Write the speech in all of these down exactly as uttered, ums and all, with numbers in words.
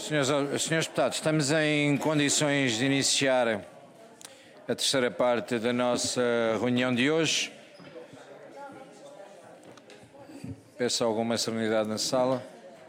Senhores, senhores deputados, estamos em condições de iniciar a terceira parte da nossa reunião de hoje. Peço alguma serenidade na sala.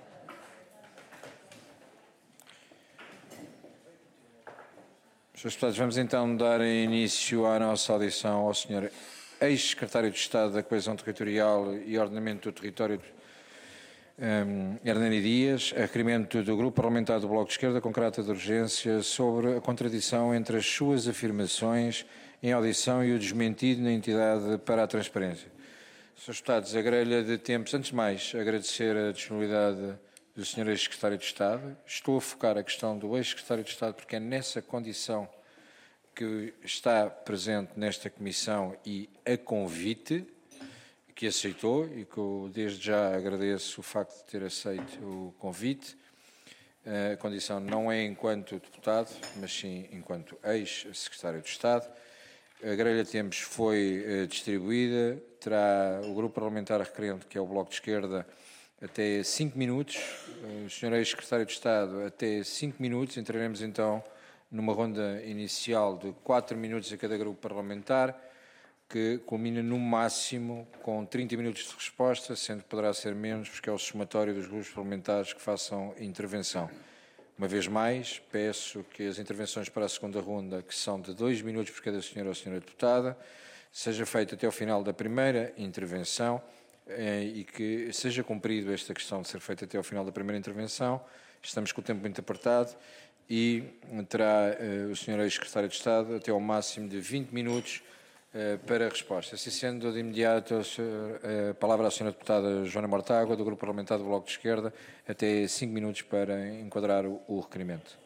Senhores deputados, vamos então dar início à nossa audição ao senhor ex-secretário de Estado da Coesão Territorial e Ordenamento do Território, um, Hernani Dias, a requerimento do Grupo Parlamentar do Bloco de Esquerda com caráter de urgência sobre a contradição entre as suas afirmações em audição e o desmentido na entidade para a transparência. Senhores deputados, a grelha de tempos, antes de mais, agradecer a disponibilidade do senhor ex-secretário de Estado. Estou a focar a questão do ex-secretário de Estado porque é nessa condição que está presente nesta comissão e a convite que aceitou e que eu desde já agradeço o facto de ter aceito o convite. A condição não é enquanto deputado, mas sim enquanto ex-secretário de Estado. A grelha de tempos foi distribuída, terá o grupo parlamentar requerente, que é o Bloco de Esquerda, até cinco minutos, o senhor ex-secretário de Estado até cinco minutos, entraremos então numa ronda inicial de quatro minutos a cada grupo parlamentar, que culmina no máximo com trinta minutos de resposta, sendo que poderá ser menos, porque é o somatório dos grupos parlamentares que façam intervenção. Uma vez mais, peço que as intervenções para a segunda ronda, que são de dois minutos por cada senhor ou senhora deputada, seja feita até ao final da primeira intervenção eh, e que seja cumprido esta questão de ser feita até ao final da primeira intervenção. Estamos com o tempo muito apertado e terá eh, o senhor ex-secretário de Estado até ao máximo de vinte minutos eh, para a resposta. Assim sendo, de imediato, a palavra à senhora deputada Joana Mortágua, do Grupo Parlamentar do Bloco de Esquerda, até cinco minutos para enquadrar o, o requerimento.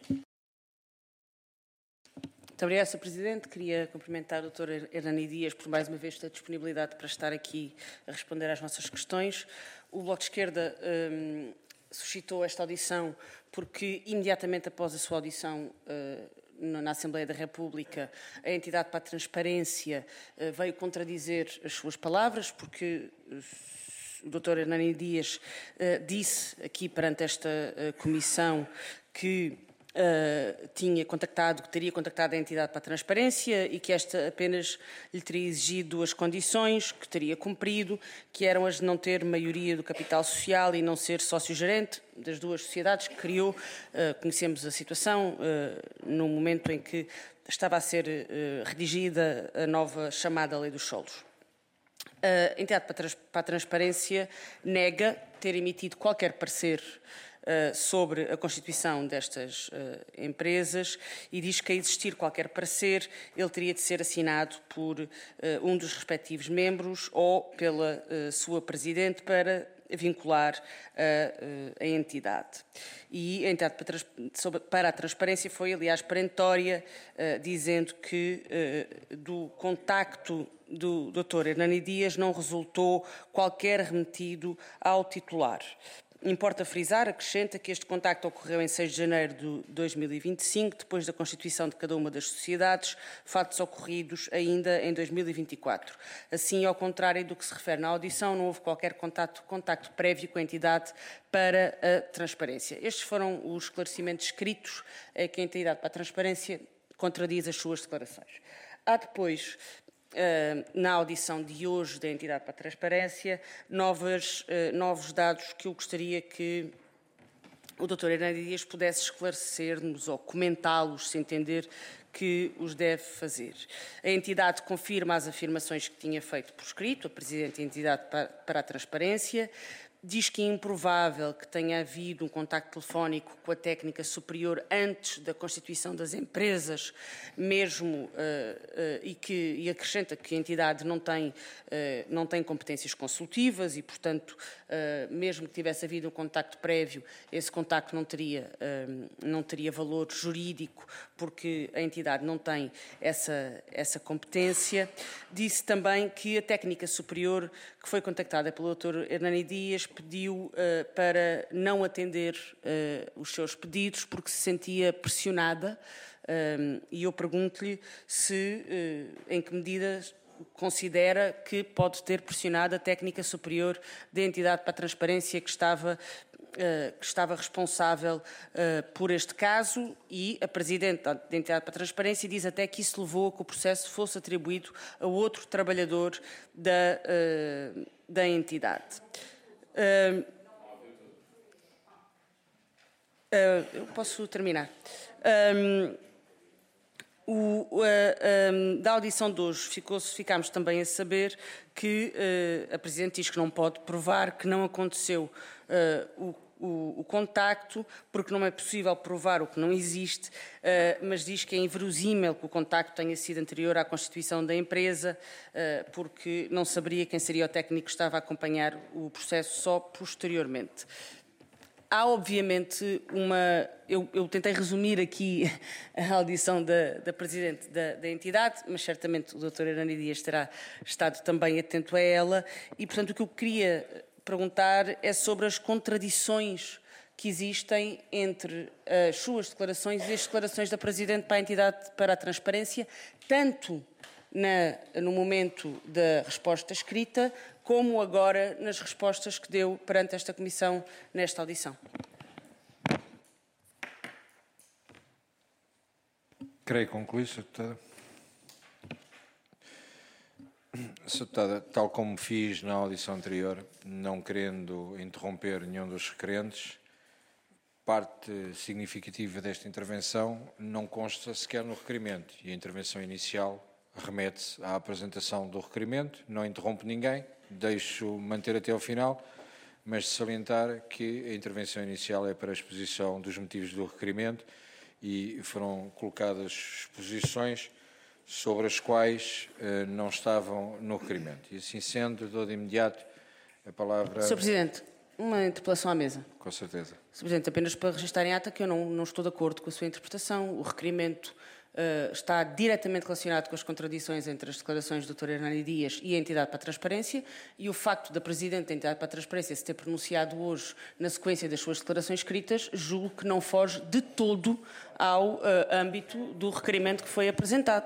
Muito obrigada, senhor Presidente. Queria cumprimentar o doutor Hernani Dias por mais uma vez ter disponibilidade para estar aqui a responder às nossas questões. O Bloco de Esquerda hum, suscitou esta audição porque, imediatamente após a sua audição uh, na Assembleia da República, a entidade para a transparência uh, veio contradizer as suas palavras, porque uh, o doutor Hernani Dias uh, disse aqui perante esta uh, comissão que Uh, tinha contactado, que teria contactado a entidade para a transparência e que esta apenas lhe teria exigido duas condições, que teria cumprido, que eram as de não ter maioria do capital social e não ser sócio-gerente das duas sociedades que criou. Uh, conhecemos a situação uh, no momento em que estava a ser uh, redigida a nova chamada Lei dos Solos. A entidade para a transparência nega ter emitido qualquer parecer Uh, sobre a constituição destas uh, empresas e diz que, a existir qualquer parecer, ele teria de ser assinado por uh, um dos respectivos membros ou pela uh, sua presidente para vincular uh, a entidade. E a entidade para a transparência foi, aliás, perentória, uh, dizendo que uh, do contacto do doutor Hernani Dias não resultou qualquer remetido ao titular. Importa frisar, acrescenta, que este contacto ocorreu em seis de janeiro de dois mil e vinte e cinco, depois da constituição de cada uma das sociedades, fatos ocorridos ainda em dois mil e vinte e quatro. Assim, ao contrário do que se refere na audição, não houve qualquer contacto, contacto prévio com a entidade para a transparência. Estes foram os esclarecimentos escritos a que a entidade para a transparência contradiz as suas declarações. Há depois, Uh, na audição de hoje da entidade para a transparência, novas, uh, novos dados que eu gostaria que o doutor Hernani Dias pudesse esclarecer-nos ou comentá-los, se entender que os deve fazer. A entidade confirma as afirmações que tinha feito por escrito, a Presidente da entidade para, para a transparência, diz que é improvável que tenha havido um contacto telefónico com a técnica superior antes da constituição das empresas, mesmo, uh, uh, e, que, e acrescenta que a entidade não tem, uh, não tem competências consultivas e, portanto, uh, mesmo que tivesse havido um contacto prévio, esse contacto não teria, uh, não teria valor jurídico, porque a entidade não tem essa, essa competência. Disse também que a técnica superior, que foi contactada pelo doutor Hernani Dias, pediu uh, para não atender uh, os seus pedidos porque se sentia pressionada um, e eu pergunto-lhe se, uh, em que medida considera que pode ter pressionado a técnica superior da entidade para a transparência que estava uh, que estava responsável uh, por este caso, e a Presidente da Entidade para a Transparência diz até que isso levou a que o processo fosse atribuído a outro trabalhador da, uh, da entidade. Uh, uh, eu posso terminar. Um, O, uh, um, da audição de hoje ficou, ficámos também a saber que uh, a Presidente diz que não pode provar que não aconteceu uh, o, o, o contacto, porque não é possível provar o que não existe, uh, mas diz que é inverosímil que o contacto tenha sido anterior à constituição da empresa, uh, porque não saberia quem seria o técnico que estava a acompanhar o processo só posteriormente. Há, obviamente, uma... Eu, eu tentei resumir aqui a audição da, da Presidente da, da entidade, mas certamente o doutor Hernani Dias terá estado também atento a ela, e, portanto, o que eu queria perguntar é sobre as contradições que existem entre as suas declarações e as declarações da Presidente para a entidade para a transparência, tanto na, no momento da resposta escrita, como agora nas respostas que deu perante esta Comissão nesta audição. Creio concluir, Senhora Deputada. Senhora Deputada, tal como fiz na audição anterior, não querendo interromper nenhum dos requerentes, parte significativa desta intervenção não consta sequer no requerimento, e a intervenção inicial remete-se à apresentação do requerimento, não interrompe ninguém, deixo manter até ao final, mas salientar que a intervenção inicial é para a exposição dos motivos do requerimento e foram colocadas exposições sobre as quais eh, não estavam no requerimento. E assim sendo, dou de imediato a palavra... senhor Presidente, uma interpelação à mesa. Com certeza. senhor Presidente, apenas para registrar em ata que eu não, não estou de acordo com a sua interpretação. O requerimento Uh, está diretamente relacionado com as contradições entre as declarações do doutor Hernani Dias e a Entidade para a Transparência, e o facto da Presidente da Entidade para a Transparência se ter pronunciado hoje na sequência das suas declarações escritas, julgo que não foge de todo ao uh, âmbito do requerimento que foi apresentado.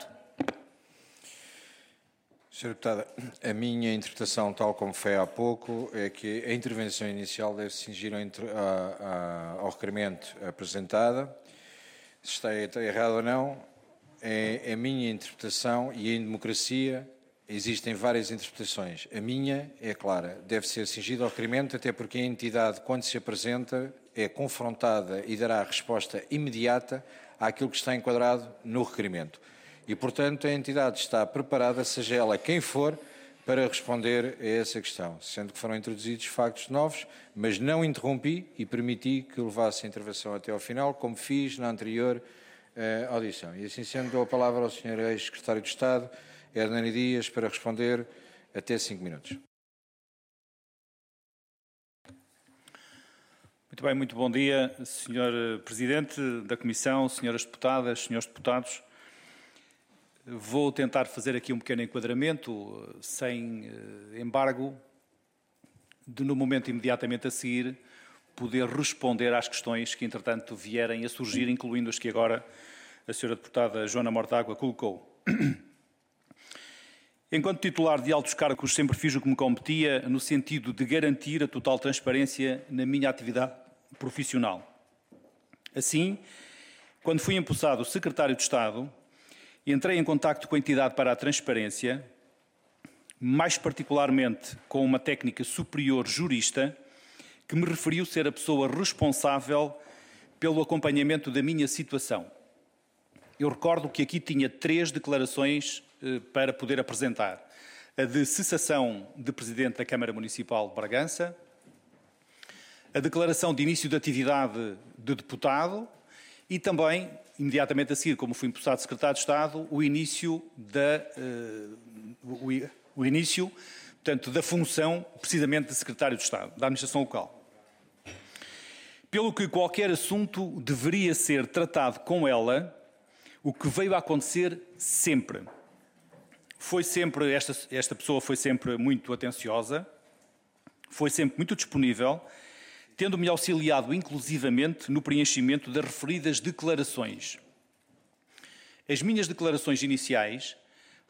Senhora Deputada, a minha interpretação, tal como foi há pouco, é que a intervenção inicial deve se cingir ao requerimento apresentado. Se está errado ou não, é a minha interpretação, e em democracia existem várias interpretações. A minha é clara, deve ser cingida ao requerimento, até porque a entidade, quando se apresenta, é confrontada e dará resposta imediata àquilo que está enquadrado no requerimento. E, portanto, a entidade está preparada, seja ela quem for, para responder a essa questão, sendo que foram introduzidos factos novos, mas não interrompi e permiti que levasse a intervenção até ao final, como fiz na anterior uh, audição. E assim sendo, dou a palavra ao senhor ex-secretário de Estado, Hernani Dias, para responder até cinco minutos. Muito bem, muito bom dia, senhor Presidente da Comissão, senhoras deputadas, senhores deputados. Vou tentar fazer aqui um pequeno enquadramento, sem embargo, de no momento imediatamente a seguir poder responder às questões que, entretanto, vierem a surgir, incluindo as que agora a senhora deputada Joana Mortágua colocou. Enquanto titular de altos cargos, sempre fiz o que me competia no sentido de garantir a total transparência na minha atividade profissional. Assim, quando fui empossado secretário de Estado, entrei em contacto com a Entidade para a Transparência, mais particularmente com uma técnica superior jurista, que me referiu ser a pessoa responsável pelo acompanhamento da minha situação. Eu recordo que aqui tinha três declarações eh, para poder apresentar. A de cessação de Presidente da Câmara Municipal de Bragança, a declaração de início de atividade de deputado e também, imediatamente a seguir, como fui empossado secretário de Estado, o início da, uh, o, o início, portanto, da função precisamente de secretário de Estado, da administração local. Pelo que qualquer assunto deveria ser tratado com ela, o que veio a acontecer sempre. Foi sempre, esta, esta pessoa foi sempre muito atenciosa, foi sempre muito disponível, tendo-me auxiliado inclusivamente no preenchimento das referidas declarações. As minhas declarações iniciais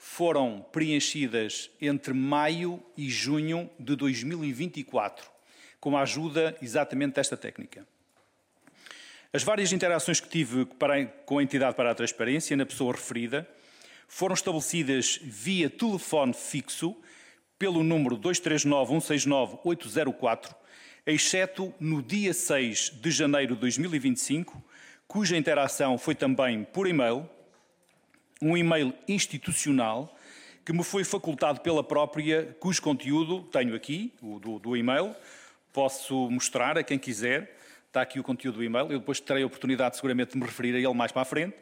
foram preenchidas entre maio e junho de dois mil e vinte e quatro, com a ajuda exatamente desta técnica. As várias interações que tive para, com a entidade para a transparência, na pessoa referida, foram estabelecidas via telefone fixo, pelo número dois três nove, um seis nove, oito zero quatro, exceto no dia seis de janeiro de dois mil e vinte e cinco, cuja interação foi também por e-mail, um e-mail institucional que me foi facultado pela própria, cujo conteúdo tenho aqui, o do, do e-mail, posso mostrar a quem quiser. Está aqui o conteúdo do e-mail, eu depois terei a oportunidade seguramente de me referir a ele mais para a frente.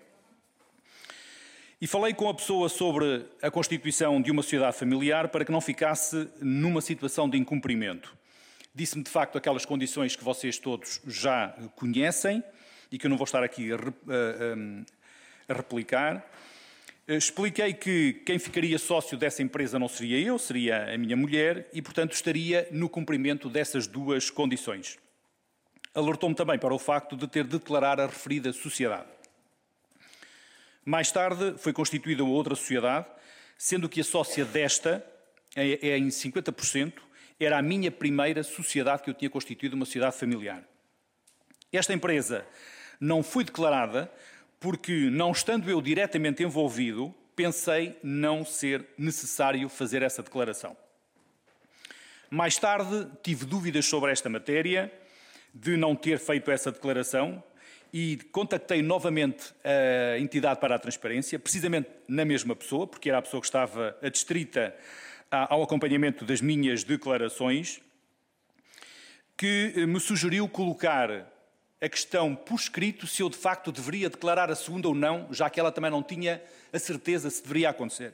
E falei com a pessoa sobre a constituição de uma sociedade familiar para que não ficasse numa situação de incumprimento. Disse-me, de facto, aquelas condições que vocês todos já conhecem e que eu não vou estar aqui a, a, a replicar. Expliquei que quem ficaria sócio dessa empresa não seria eu, seria a minha mulher e, portanto, estaria no cumprimento dessas duas condições. Alertou-me também para o facto de ter de declarar a referida sociedade. Mais tarde foi constituída uma outra sociedade, sendo que a sócia desta, é em cinquenta por cento, era a minha primeira sociedade que eu tinha constituído, uma sociedade familiar. Esta empresa não foi declarada porque, não estando eu diretamente envolvido, pensei não ser necessário fazer essa declaração. Mais tarde tive dúvidas sobre esta matéria, de não ter feito essa declaração e contactei novamente a entidade para a transparência, precisamente na mesma pessoa, porque era a pessoa que estava adstrita ao acompanhamento das minhas declarações, que me sugeriu colocar a questão por escrito se eu de facto deveria declarar a segunda ou não, já que ela também não tinha a certeza se deveria acontecer.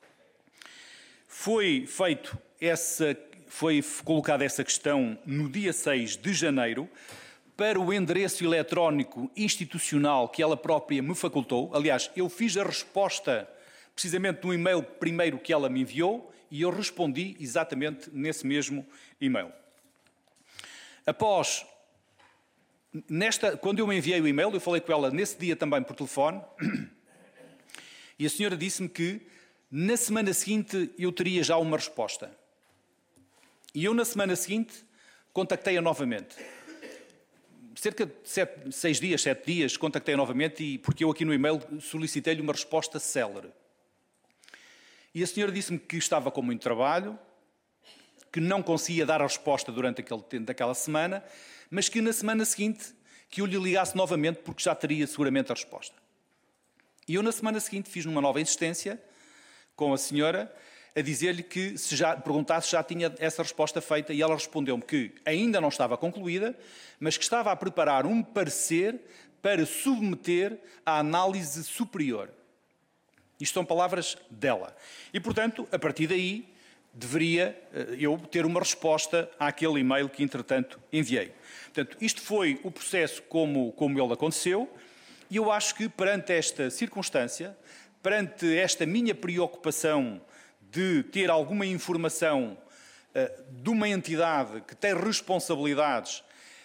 Foi feito essa Foi colocada essa questão no dia seis de janeiro para o endereço eletrónico institucional que ela própria me facultou. Aliás, eu fiz a resposta precisamente no e-mail primeiro que ela me enviou e eu respondi exatamente nesse mesmo e-mail. Após, nesta, quando eu me enviei o e-mail, eu falei com ela nesse dia também por telefone e a senhora disse-me que na semana seguinte eu teria já uma resposta. E eu, na semana seguinte, contactei-a novamente. Cerca de sete, seis dias, sete dias, contactei-a novamente, e, porque eu aqui no e-mail solicitei-lhe uma resposta célere. E a senhora disse-me que estava com muito trabalho, que não conseguia dar a resposta durante aquele tempo daquela semana, mas que na semana seguinte que eu lhe ligasse novamente, porque já teria seguramente a resposta. E eu, na semana seguinte, fiz uma nova insistência com a senhora, a dizer-lhe que se já perguntasse se já tinha essa resposta feita, e ela respondeu-me que ainda não estava concluída, mas que estava a preparar um parecer para submeter à análise superior. Isto são palavras dela. E, portanto, a partir daí, deveria eu ter uma resposta àquele e-mail que, entretanto, enviei. Portanto, isto foi o processo como, como ele aconteceu, e eu acho que, perante esta circunstância, perante esta minha preocupação de ter alguma informação uh, de uma entidade que tem responsabilidades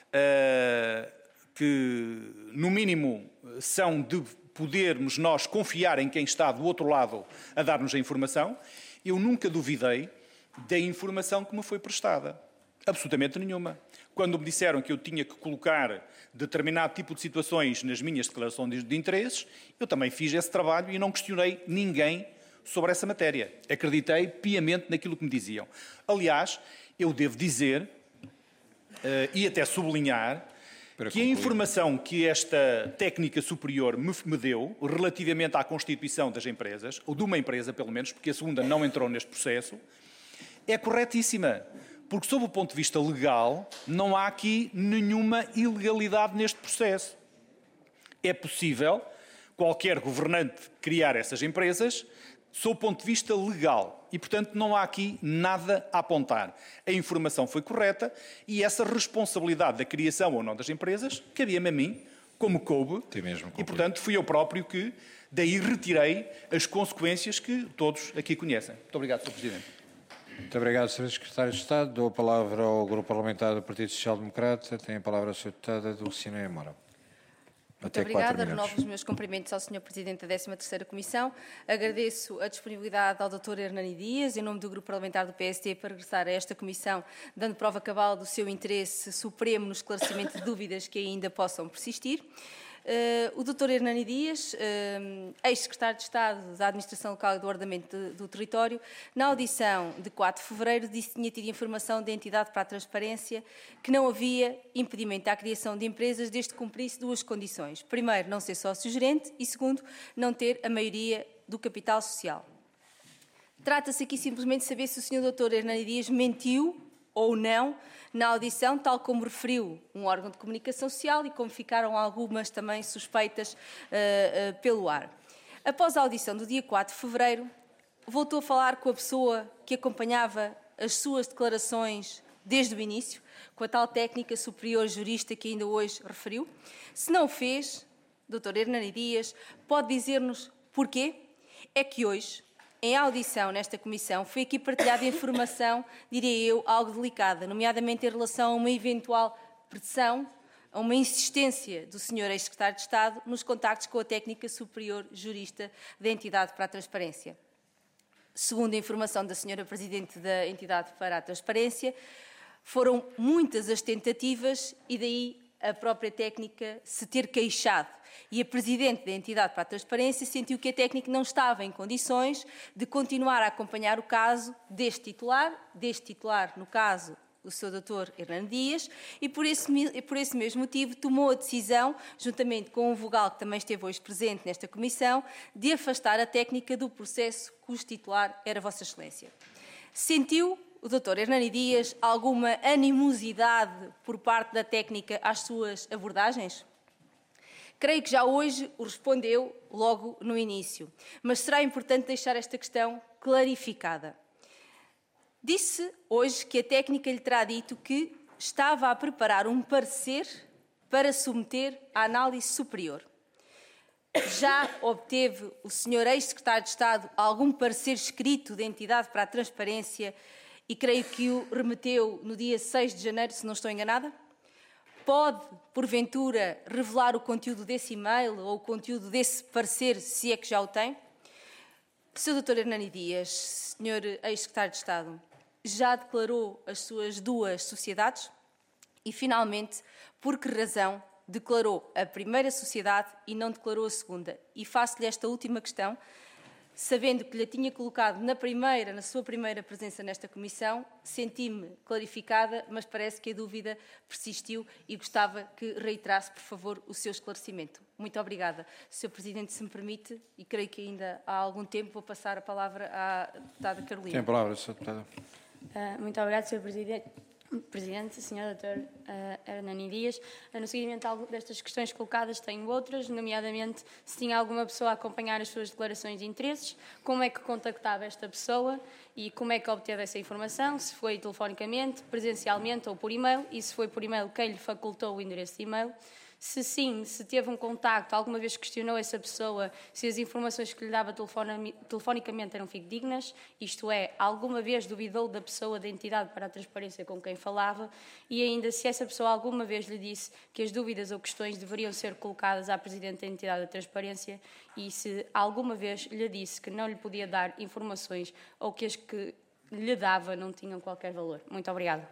uh, que, no mínimo, são de podermos nós confiar em quem está do outro lado a dar-nos a informação, eu nunca duvidei da informação que me foi prestada. Absolutamente nenhuma. Quando me disseram que eu tinha que colocar determinado tipo de situações nas minhas declarações de interesses, eu também fiz esse trabalho e não questionei ninguém sobre essa matéria. Acreditei piamente naquilo que me diziam. Aliás, eu devo dizer, uh, e até sublinhar, para que concluir, a informação que esta técnica superior me, me deu, relativamente à constituição das empresas, ou de uma empresa pelo menos, porque a segunda não entrou neste processo, é corretíssima. Porque, sob o ponto de vista legal, não há aqui nenhuma ilegalidade neste processo. É possível qualquer governante criar essas empresas sob o ponto de vista legal. E, portanto, não há aqui nada a apontar. A informação foi correta e essa responsabilidade da criação ou não das empresas cabia-me a mim, como coube, e, portanto, fui eu próprio que daí retirei as consequências que todos aqui conhecem. Muito obrigado, senhor Presidente. Muito obrigado, senhor Secretário de Estado. Dou a palavra ao Grupo Parlamentar do Partido Social Democrata. Tem a palavra a senhora Deputada Dulcinea Moura. Até Muito obrigada. minutos. Renovo os meus cumprimentos ao senhor Presidente da décima terceira Comissão. Agradeço a disponibilidade ao doutor Hernani Dias, em nome do Grupo Parlamentar do P S D, para regressar a esta Comissão, dando prova cabal do seu interesse supremo no esclarecimento de dúvidas que ainda possam persistir. Uh, o doutor Hernani Dias, uh, ex-secretário de Estado da Administração Local e do Ordenamento de, do Território, na audição de quatro de fevereiro, disse que tinha tido informação da entidade para a transparência que não havia impedimento à criação de empresas desde que cumprisse duas condições. Primeiro, não ser sócio-gerente e, segundo, não ter a maioria do capital social. Trata-se aqui simplesmente de saber se o senhor doutor Hernani Dias mentiu ou não na audição, tal como referiu um órgão de comunicação social e como ficaram algumas também suspeitas uh, uh, pelo ar. Após a audição do dia quatro de fevereiro, voltou a falar com a pessoa que acompanhava as suas declarações desde o início, com a tal técnica superior jurista que ainda hoje referiu. Se não o fez, doutor Hernani Dias, pode dizer-nos porquê? É que hoje, em audição nesta Comissão, foi aqui partilhada informação, diria eu, algo delicada, nomeadamente em relação a uma eventual pressão, a uma insistência do senhor ex-secretário de Estado nos contactos com a técnica superior jurista da entidade para a transparência. Segundo a informação da senhora Presidente da entidade para a transparência, foram muitas as tentativas e daí a própria técnica se ter queixado. E a Presidente da entidade para a transparência sentiu que a técnica não estava em condições de continuar a acompanhar o caso deste titular, deste titular, no caso, o seu doutor Hernani Dias, e por esse, por esse mesmo motivo tomou a decisão, juntamente com o vogal que também esteve hoje presente nesta Comissão, de afastar a técnica do processo cujo titular era Vossa Excelência. Sentiu o doutor Hernani Dias alguma animosidade por parte da técnica às suas abordagens? Creio que já hoje o respondeu logo no início, mas será importante deixar esta questão clarificada. Disse hoje que a técnica lhe terá dito que estava a preparar um parecer para submeter à análise superior. Já obteve o senhor ex-secretário de Estado algum parecer escrito da entidade para a transparência e creio que o remeteu no dia seis de janeiro, se não estou enganada? Pode, porventura, revelar o conteúdo desse e-mail ou o conteúdo desse parecer, se é que já o tem? senhor doutor Hernani Dias, senhor ex-secretário de Estado, já declarou as suas duas sociedades? E, finalmente, por que razão declarou a primeira sociedade e não declarou a segunda? E faço-lhe esta última questão, sabendo que lhe tinha colocado na primeira, na sua primeira presença nesta Comissão, senti-me clarificada, mas parece que a dúvida persistiu e gostava que reiterasse, por favor, o seu esclarecimento. Muito obrigada. senhor Presidente, se me permite, e creio que ainda há algum tempo, vou passar a palavra à deputada Carolina. Tem a palavra, senhora Deputada. Uh, muito obrigada, senhor Presidente. Presidente, senhor doutor uh, Hernani Dias. Uh, no seguimento destas questões colocadas, tenho outras, nomeadamente se tinha alguma pessoa a acompanhar as suas declarações de interesses, como é que contactava esta pessoa e como é que obteve essa informação, se foi telefonicamente, presencialmente ou por e-mail, e se foi por e-mail, quem lhe facultou o endereço de e-mail. Se sim, se teve um contacto, alguma vez questionou essa pessoa se as informações que lhe dava telefonicamente eram fidedignas, isto é, alguma vez duvidou da pessoa da entidade para a transparência com quem falava, e ainda se essa pessoa alguma vez lhe disse que as dúvidas ou questões deveriam ser colocadas à Presidente da entidade da transparência, e se alguma vez lhe disse que não lhe podia dar informações ou que as que lhe dava não tinham qualquer valor. Muito obrigada.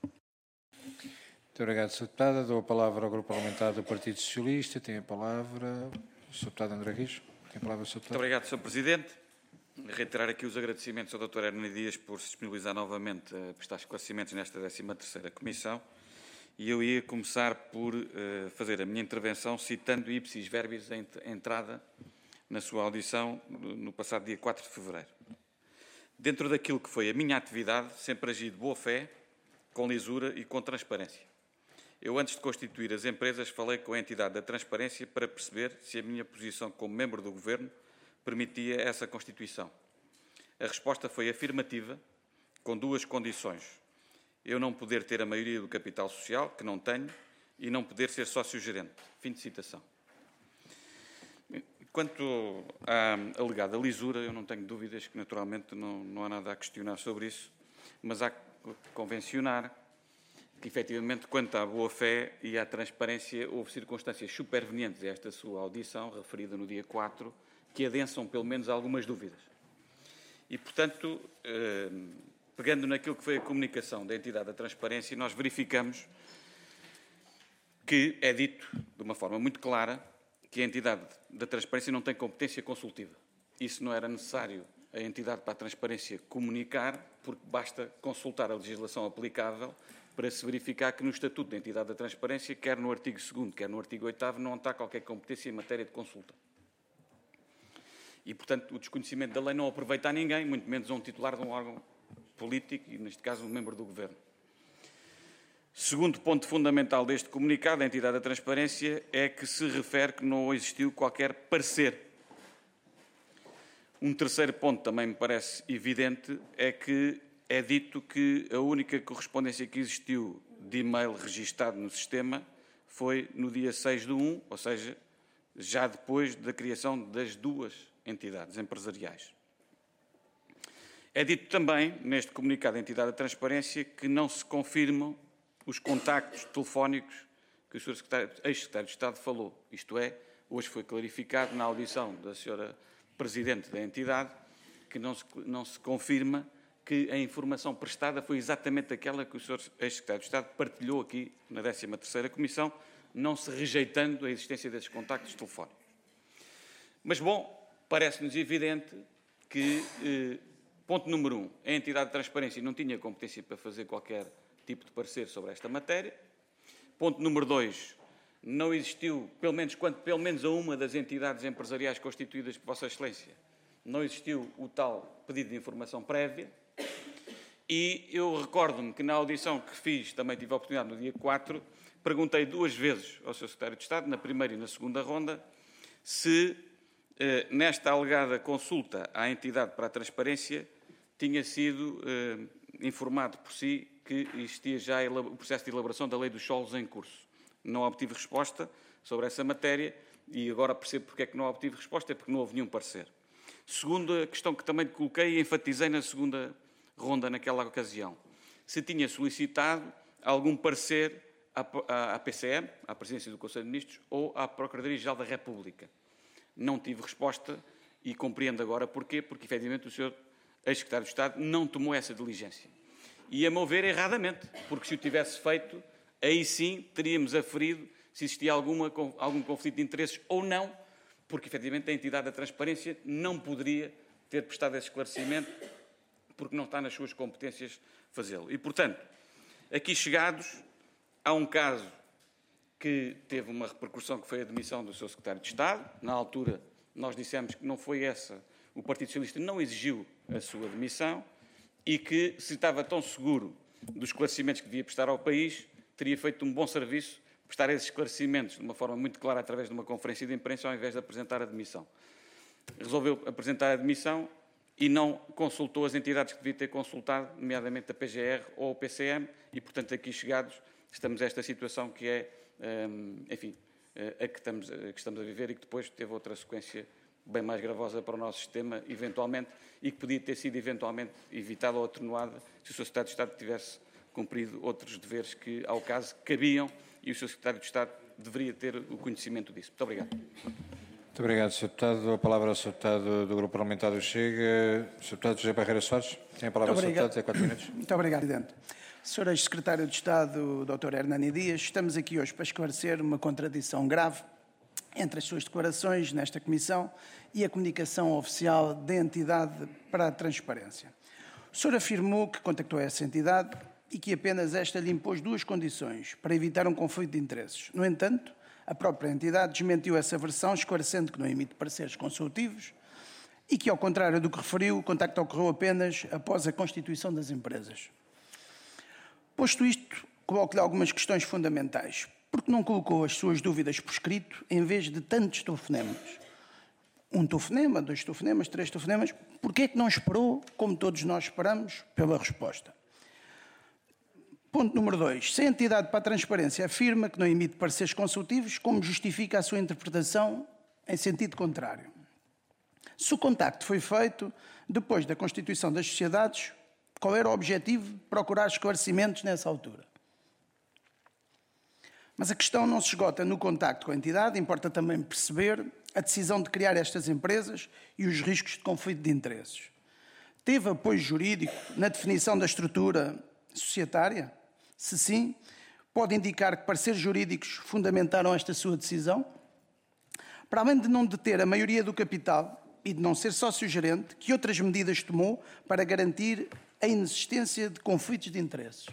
Muito obrigado, senhora Deputada. Dou a palavra ao Grupo Parlamentar do Partido Socialista. Tem a palavra o senhor Deputado André Rijo. Tem a palavra o senhor Deputado. Muito obrigado, senhor Presidente. Reiterar aqui os agradecimentos ao doutor Hernani Dias por se disponibilizar novamente a prestar esclarecimentos nesta décima terceira Comissão. E eu ia começar por uh, fazer a minha intervenção citando ipsis verbis a entrada na sua audição no, no passado dia quatro de fevereiro. Dentro daquilo que foi a minha atividade, sempre agi de boa fé, com lisura e com transparência. Eu, antes de constituir as empresas, falei com a entidade da transparência para perceber se a minha posição como membro do Governo permitia essa constituição. A resposta foi afirmativa, com duas condições. Eu não poder ter a maioria do capital social, que não tenho, e não poder ser sócio-gerente. Fim de citação. Quanto à alegada lisura, eu não tenho dúvidas que, naturalmente, não, não há nada a questionar sobre isso, mas há que convencionar que, efetivamente, quanto à boa-fé e à transparência, houve circunstâncias supervenientes a esta sua audição, referida no dia quatro, que adensam, pelo menos, algumas dúvidas. E, portanto, eh, pegando naquilo que foi a comunicação da entidade da transparência, nós verificamos que é dito, de uma forma muito clara, que a entidade da transparência não tem competência consultiva. Isso não era necessário a entidade para a transparência comunicar, porque basta consultar a legislação aplicável para se verificar que no Estatuto da Entidade da Transparência, quer no artigo segundo, quer no artigo oitavo, não está qualquer competência em matéria de consulta. E, portanto, o desconhecimento da lei não aproveita a ninguém, muito menos a um titular de um órgão político, e neste caso um membro do Governo. Segundo ponto fundamental deste comunicado da Entidade da Transparência é que se refere que não existiu qualquer parecer. Um terceiro ponto também me parece evidente é que é dito que a única correspondência que existiu de e-mail registado no sistema foi no dia seis do um, ou seja, já depois da criação das duas entidades empresariais. É dito também, neste comunicado da Entidade da Transparência, que não se confirmam os contactos telefónicos que o senhor ex-secretário de Estado falou. Isto é, hoje foi clarificado na audição da senhora Presidente da entidade que não se, não se confirma que a informação prestada foi exatamente aquela que o senhor ex-secretário de Estado partilhou aqui na décima terceira Comissão, não se rejeitando a existência desses contactos telefónicos. Mas, bom, parece-nos evidente que, eh, ponto número um, a entidade de transparência não tinha competência para fazer qualquer tipo de parecer sobre esta matéria. Ponto número dois, não existiu, pelo menos, quanto pelo menos a uma das entidades empresariais constituídas por Vossa Excelência, não existiu o tal pedido de informação prévia. E eu recordo-me que na audição que fiz, também tive a oportunidade no dia quatro, perguntei duas vezes ao seu Secretário de Estado, na primeira e na segunda ronda, se eh, nesta alegada consulta à entidade para a transparência tinha sido eh, informado por si que existia já o processo de elaboração da lei dos solos em curso. Não obtive resposta sobre essa matéria e agora percebo porque é que não obtive resposta, é porque não houve nenhum parecer. Segunda questão que também coloquei e enfatizei na segunda ronda naquela ocasião. Se tinha solicitado algum parecer à, à P C M, à Presidência do Conselho de Ministros, ou à Procuradoria-Geral da República. Não tive resposta e compreendo agora porquê, porque efetivamente o senhor ex-secretário de Estado não tomou essa diligência. E, a meu ver, erradamente, porque se o tivesse feito, aí sim teríamos aferido se existia alguma, algum conflito de interesses ou não, porque efetivamente a entidade da transparência não poderia ter prestado esse esclarecimento porque não está nas suas competências fazê-lo. E, portanto, aqui chegados, há um caso que teve uma repercussão que foi a demissão do seu secretário de Estado. Na altura, nós dissemos que não foi essa, o Partido Socialista não exigiu a sua demissão e que, se estava tão seguro dos esclarecimentos que devia prestar ao país, teria feito um bom serviço prestar esses esclarecimentos de uma forma muito clara através de uma conferência de imprensa ao invés de apresentar a demissão. Resolveu apresentar a demissão e não consultou as entidades que devia ter consultado, nomeadamente a P G R ou o P C M, e, portanto, aqui chegados, estamos a esta situação que é, enfim, a que estamos, a que estamos a viver e que depois teve outra sequência bem mais gravosa para o nosso sistema, eventualmente, e que podia ter sido, eventualmente, evitada ou atenuada se o seu Secretário de Estado tivesse cumprido outros deveres que, ao caso, cabiam e o seu Secretário de Estado deveria ter o conhecimento disso. Muito obrigado. Muito obrigado, senhor Deputado. A palavra ao senhor Deputado do Grupo Parlamentar do Chega. senhor Deputado José Barreira Soares. Tem a palavra, senhor Deputado, tem quatro minutos. Muito obrigado, Presidente. senhor Ex-Secretário de Estado, doutor Hernani Dias, estamos aqui hoje para esclarecer uma contradição grave entre as suas declarações nesta Comissão e a comunicação oficial da entidade para a transparência. O senhor afirmou que contactou essa entidade e que apenas esta lhe impôs duas condições para evitar um conflito de interesses. No entanto, a própria entidade desmentiu essa versão, esclarecendo que não emite pareceres consultivos e que, ao contrário do que referiu, o contacto ocorreu apenas após a constituição das empresas. Posto isto, coloco-lhe algumas questões fundamentais. Por que não colocou as suas dúvidas por escrito em vez de tantos telefonemas? Um telefonema, dois telefonemas, três telefonemas. Por que é que não esperou, como todos nós esperamos, pela resposta? Ponto número dois. Se a entidade para a transparência afirma que não emite pareceres consultivos, como justifica a sua interpretação em sentido contrário? Se o contacto foi feito depois da constituição das sociedades, qual era o objetivo de procurar esclarecimentos nessa altura? Mas a questão não se esgota no contacto com a entidade, importa também perceber a decisão de criar estas empresas e os riscos de conflito de interesses. Teve apoio jurídico na definição da estrutura societária? Se sim, pode indicar que pareceres jurídicos fundamentaram esta sua decisão? Para além de não deter a maioria do capital e de não ser sócio-gerente, que outras medidas tomou para garantir a inexistência de conflitos de interesses?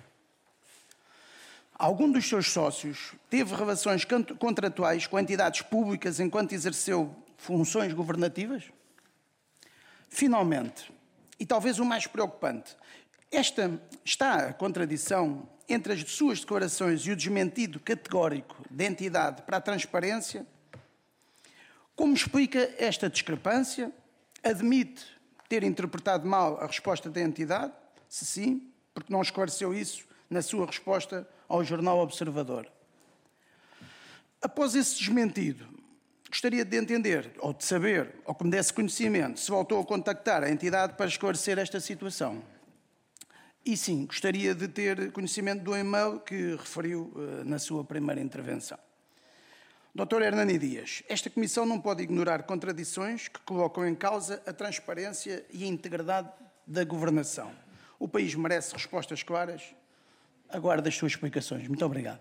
Algum dos seus sócios teve relações contratuais com entidades públicas enquanto exerceu funções governativas? Finalmente, e talvez o mais preocupante, esta está a contradição entre as suas declarações e o desmentido categórico da entidade para a transparência? Como explica esta discrepância? Admite ter interpretado mal a resposta da entidade? Se sim, porque não esclareceu isso na sua resposta ao Jornal Observador. Após esse desmentido, gostaria de entender, ou de saber, ou que me desse conhecimento, se voltou a contactar a entidade para esclarecer esta situação. E sim, gostaria de ter conhecimento do e-mail que referiu uh, na sua primeira intervenção. doutor Hernani Dias, esta Comissão não pode ignorar contradições que colocam em causa a transparência e a integridade da governação. O país merece respostas claras. Aguardo as suas explicações. Muito obrigado.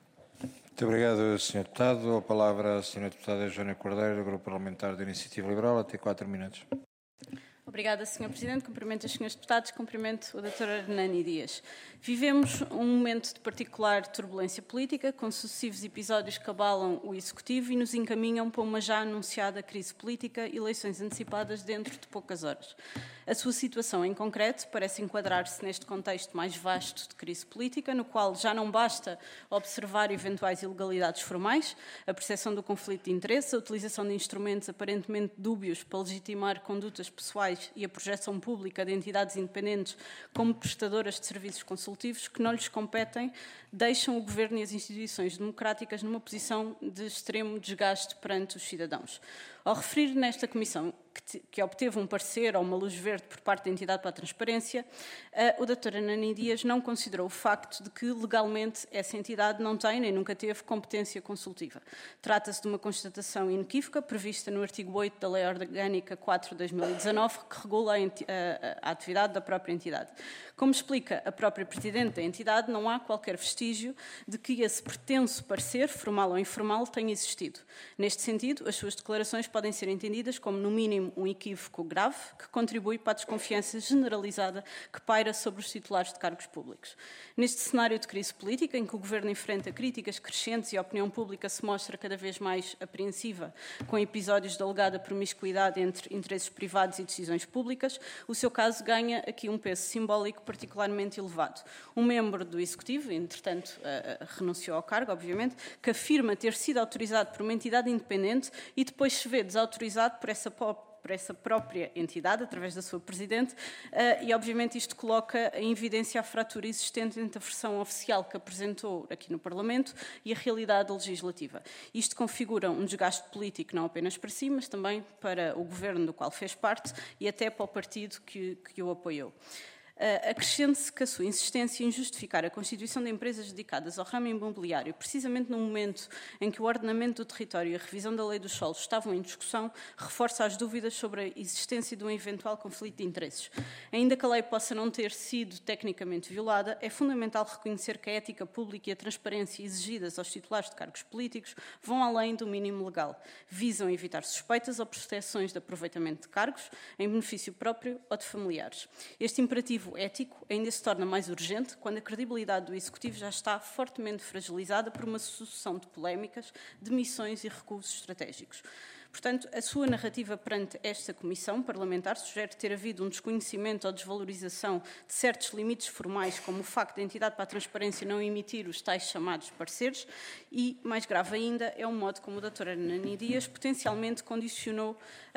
Muito obrigado, senhor Deputado. A palavra à senhora Deputada Joana Cordeiro, do Grupo Parlamentar da Iniciativa Liberal, até quatro minutos. Obrigada, senhor Presidente. Cumprimento os senhores Deputados, cumprimento o doutor Hernani Dias. Vivemos um momento de particular turbulência política, com sucessivos episódios que abalam o Executivo e nos encaminham para uma já anunciada crise política e eleições antecipadas dentro de poucas horas. A sua situação em concreto parece enquadrar-se neste contexto mais vasto de crise política, no qual já não basta observar eventuais ilegalidades formais, a percepção do conflito de interesse, a utilização de instrumentos aparentemente dúbios para legitimar condutas pessoais e a projeção pública de entidades independentes como prestadoras de serviços consultivos que não lhes competem, deixam o Governo e as instituições democráticas numa posição de extremo desgaste perante os cidadãos. Ao referir nesta Comissão que, que obteve um parecer ou uma luz verde por parte da Entidade para a Transparência, uh, o doutor Hernani Dias não considerou o facto de que legalmente essa entidade não tem nem nunca teve competência consultiva. Trata-se de uma constatação inequívoca prevista no artigo oito da Lei Orgânica quatro de dois mil e dezanove, que regula a, a, a atividade da própria entidade. Como explica a própria Presidente da entidade, não há qualquer vestígio de que esse pretenso parecer, formal ou informal, tenha existido. Neste sentido, as suas declarações podem ser entendidas como, no mínimo, um equívoco grave que contribui para a desconfiança generalizada que paira sobre os titulares de cargos públicos. Neste cenário de crise política, em que o Governo enfrenta críticas crescentes e a opinião pública se mostra cada vez mais apreensiva com episódios de alegada promiscuidade entre interesses privados e decisões públicas, o seu caso ganha aqui um peso simbólico particularmente elevado. Um membro do Executivo, entretanto uh, renunciou ao cargo, obviamente, que afirma ter sido autorizado por uma entidade independente e depois se vê desautorizado por essa, por essa própria entidade, através da sua Presidente, uh, e obviamente isto coloca em evidência a fratura existente entre a versão oficial que apresentou aqui no Parlamento e a realidade legislativa. Isto configura um desgaste político não apenas para si, mas também para o Governo do qual fez parte e até para o partido que, que o apoiou. Uh, acrescente-se que a sua insistência em justificar a constituição de empresas dedicadas ao ramo imobiliário, precisamente no momento em que o ordenamento do território e a revisão da lei dos solos estavam em discussão, reforça as dúvidas sobre a existência de um eventual conflito de interesses. Ainda que a lei possa não ter sido tecnicamente violada, é fundamental reconhecer que a ética pública e a transparência exigidas aos titulares de cargos políticos vão além do mínimo legal. Visam evitar suspeitas ou percepções de aproveitamento de cargos em benefício próprio ou de familiares. Este imperativo ético ainda se torna mais urgente quando a credibilidade do Executivo já está fortemente fragilizada por uma sucessão de polémicas, demissões e recusos estratégicos. Portanto, a sua narrativa perante esta Comissão Parlamentar sugere ter havido um desconhecimento ou desvalorização de certos limites formais, como o facto da Entidade para a Transparência não emitir os tais chamados pareceres e, mais grave ainda, é o modo como o doutor Hernani Dias potencialmente condicionou a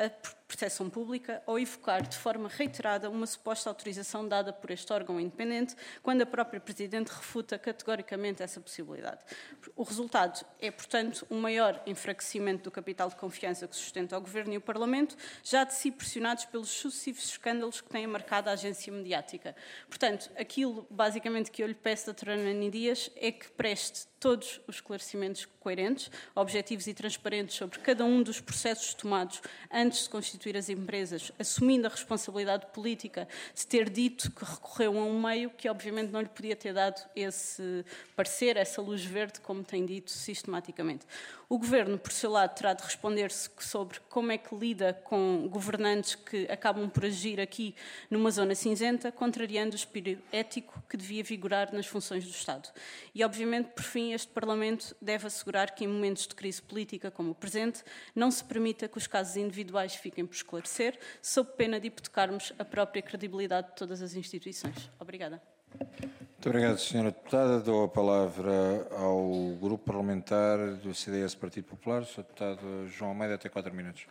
proteção pública ou evocar de forma reiterada uma suposta autorização dada por este órgão independente, quando a própria Presidente refuta categoricamente essa possibilidade. O resultado é, portanto, um maior enfraquecimento do capital de confiança que sustenta o Governo e o Parlamento, já de si pressionados pelos sucessivos escândalos que têm marcado a agência mediática. Portanto, aquilo basicamente que eu lhe peço, doutora Hernani Dias, é que preste todos os esclarecimentos coerentes, objetivos e transparentes sobre cada um dos processos tomados antes de constituir as empresas, assumindo a responsabilidade política de ter dito que recorreu a um meio que obviamente não lhe podia ter dado esse parecer, essa luz verde, como tem dito sistematicamente. O Governo, por seu lado, terá de responder-se sobre como é que lida com governantes que acabam por agir aqui numa zona cinzenta, contrariando o espírito ético que devia vigorar nas funções do Estado. E, obviamente, por fim, este Parlamento deve assegurar que, em momentos de crise política como o presente, não se permita que os casos individuais fiquem por esclarecer, sob pena de hipotecarmos a própria credibilidade de todas as instituições. Obrigada. Muito obrigado, senhora Deputada. Dou a palavra ao Grupo Parlamentar do C D S Partido Popular. senhor Deputado João Almeida, até quatro minutos.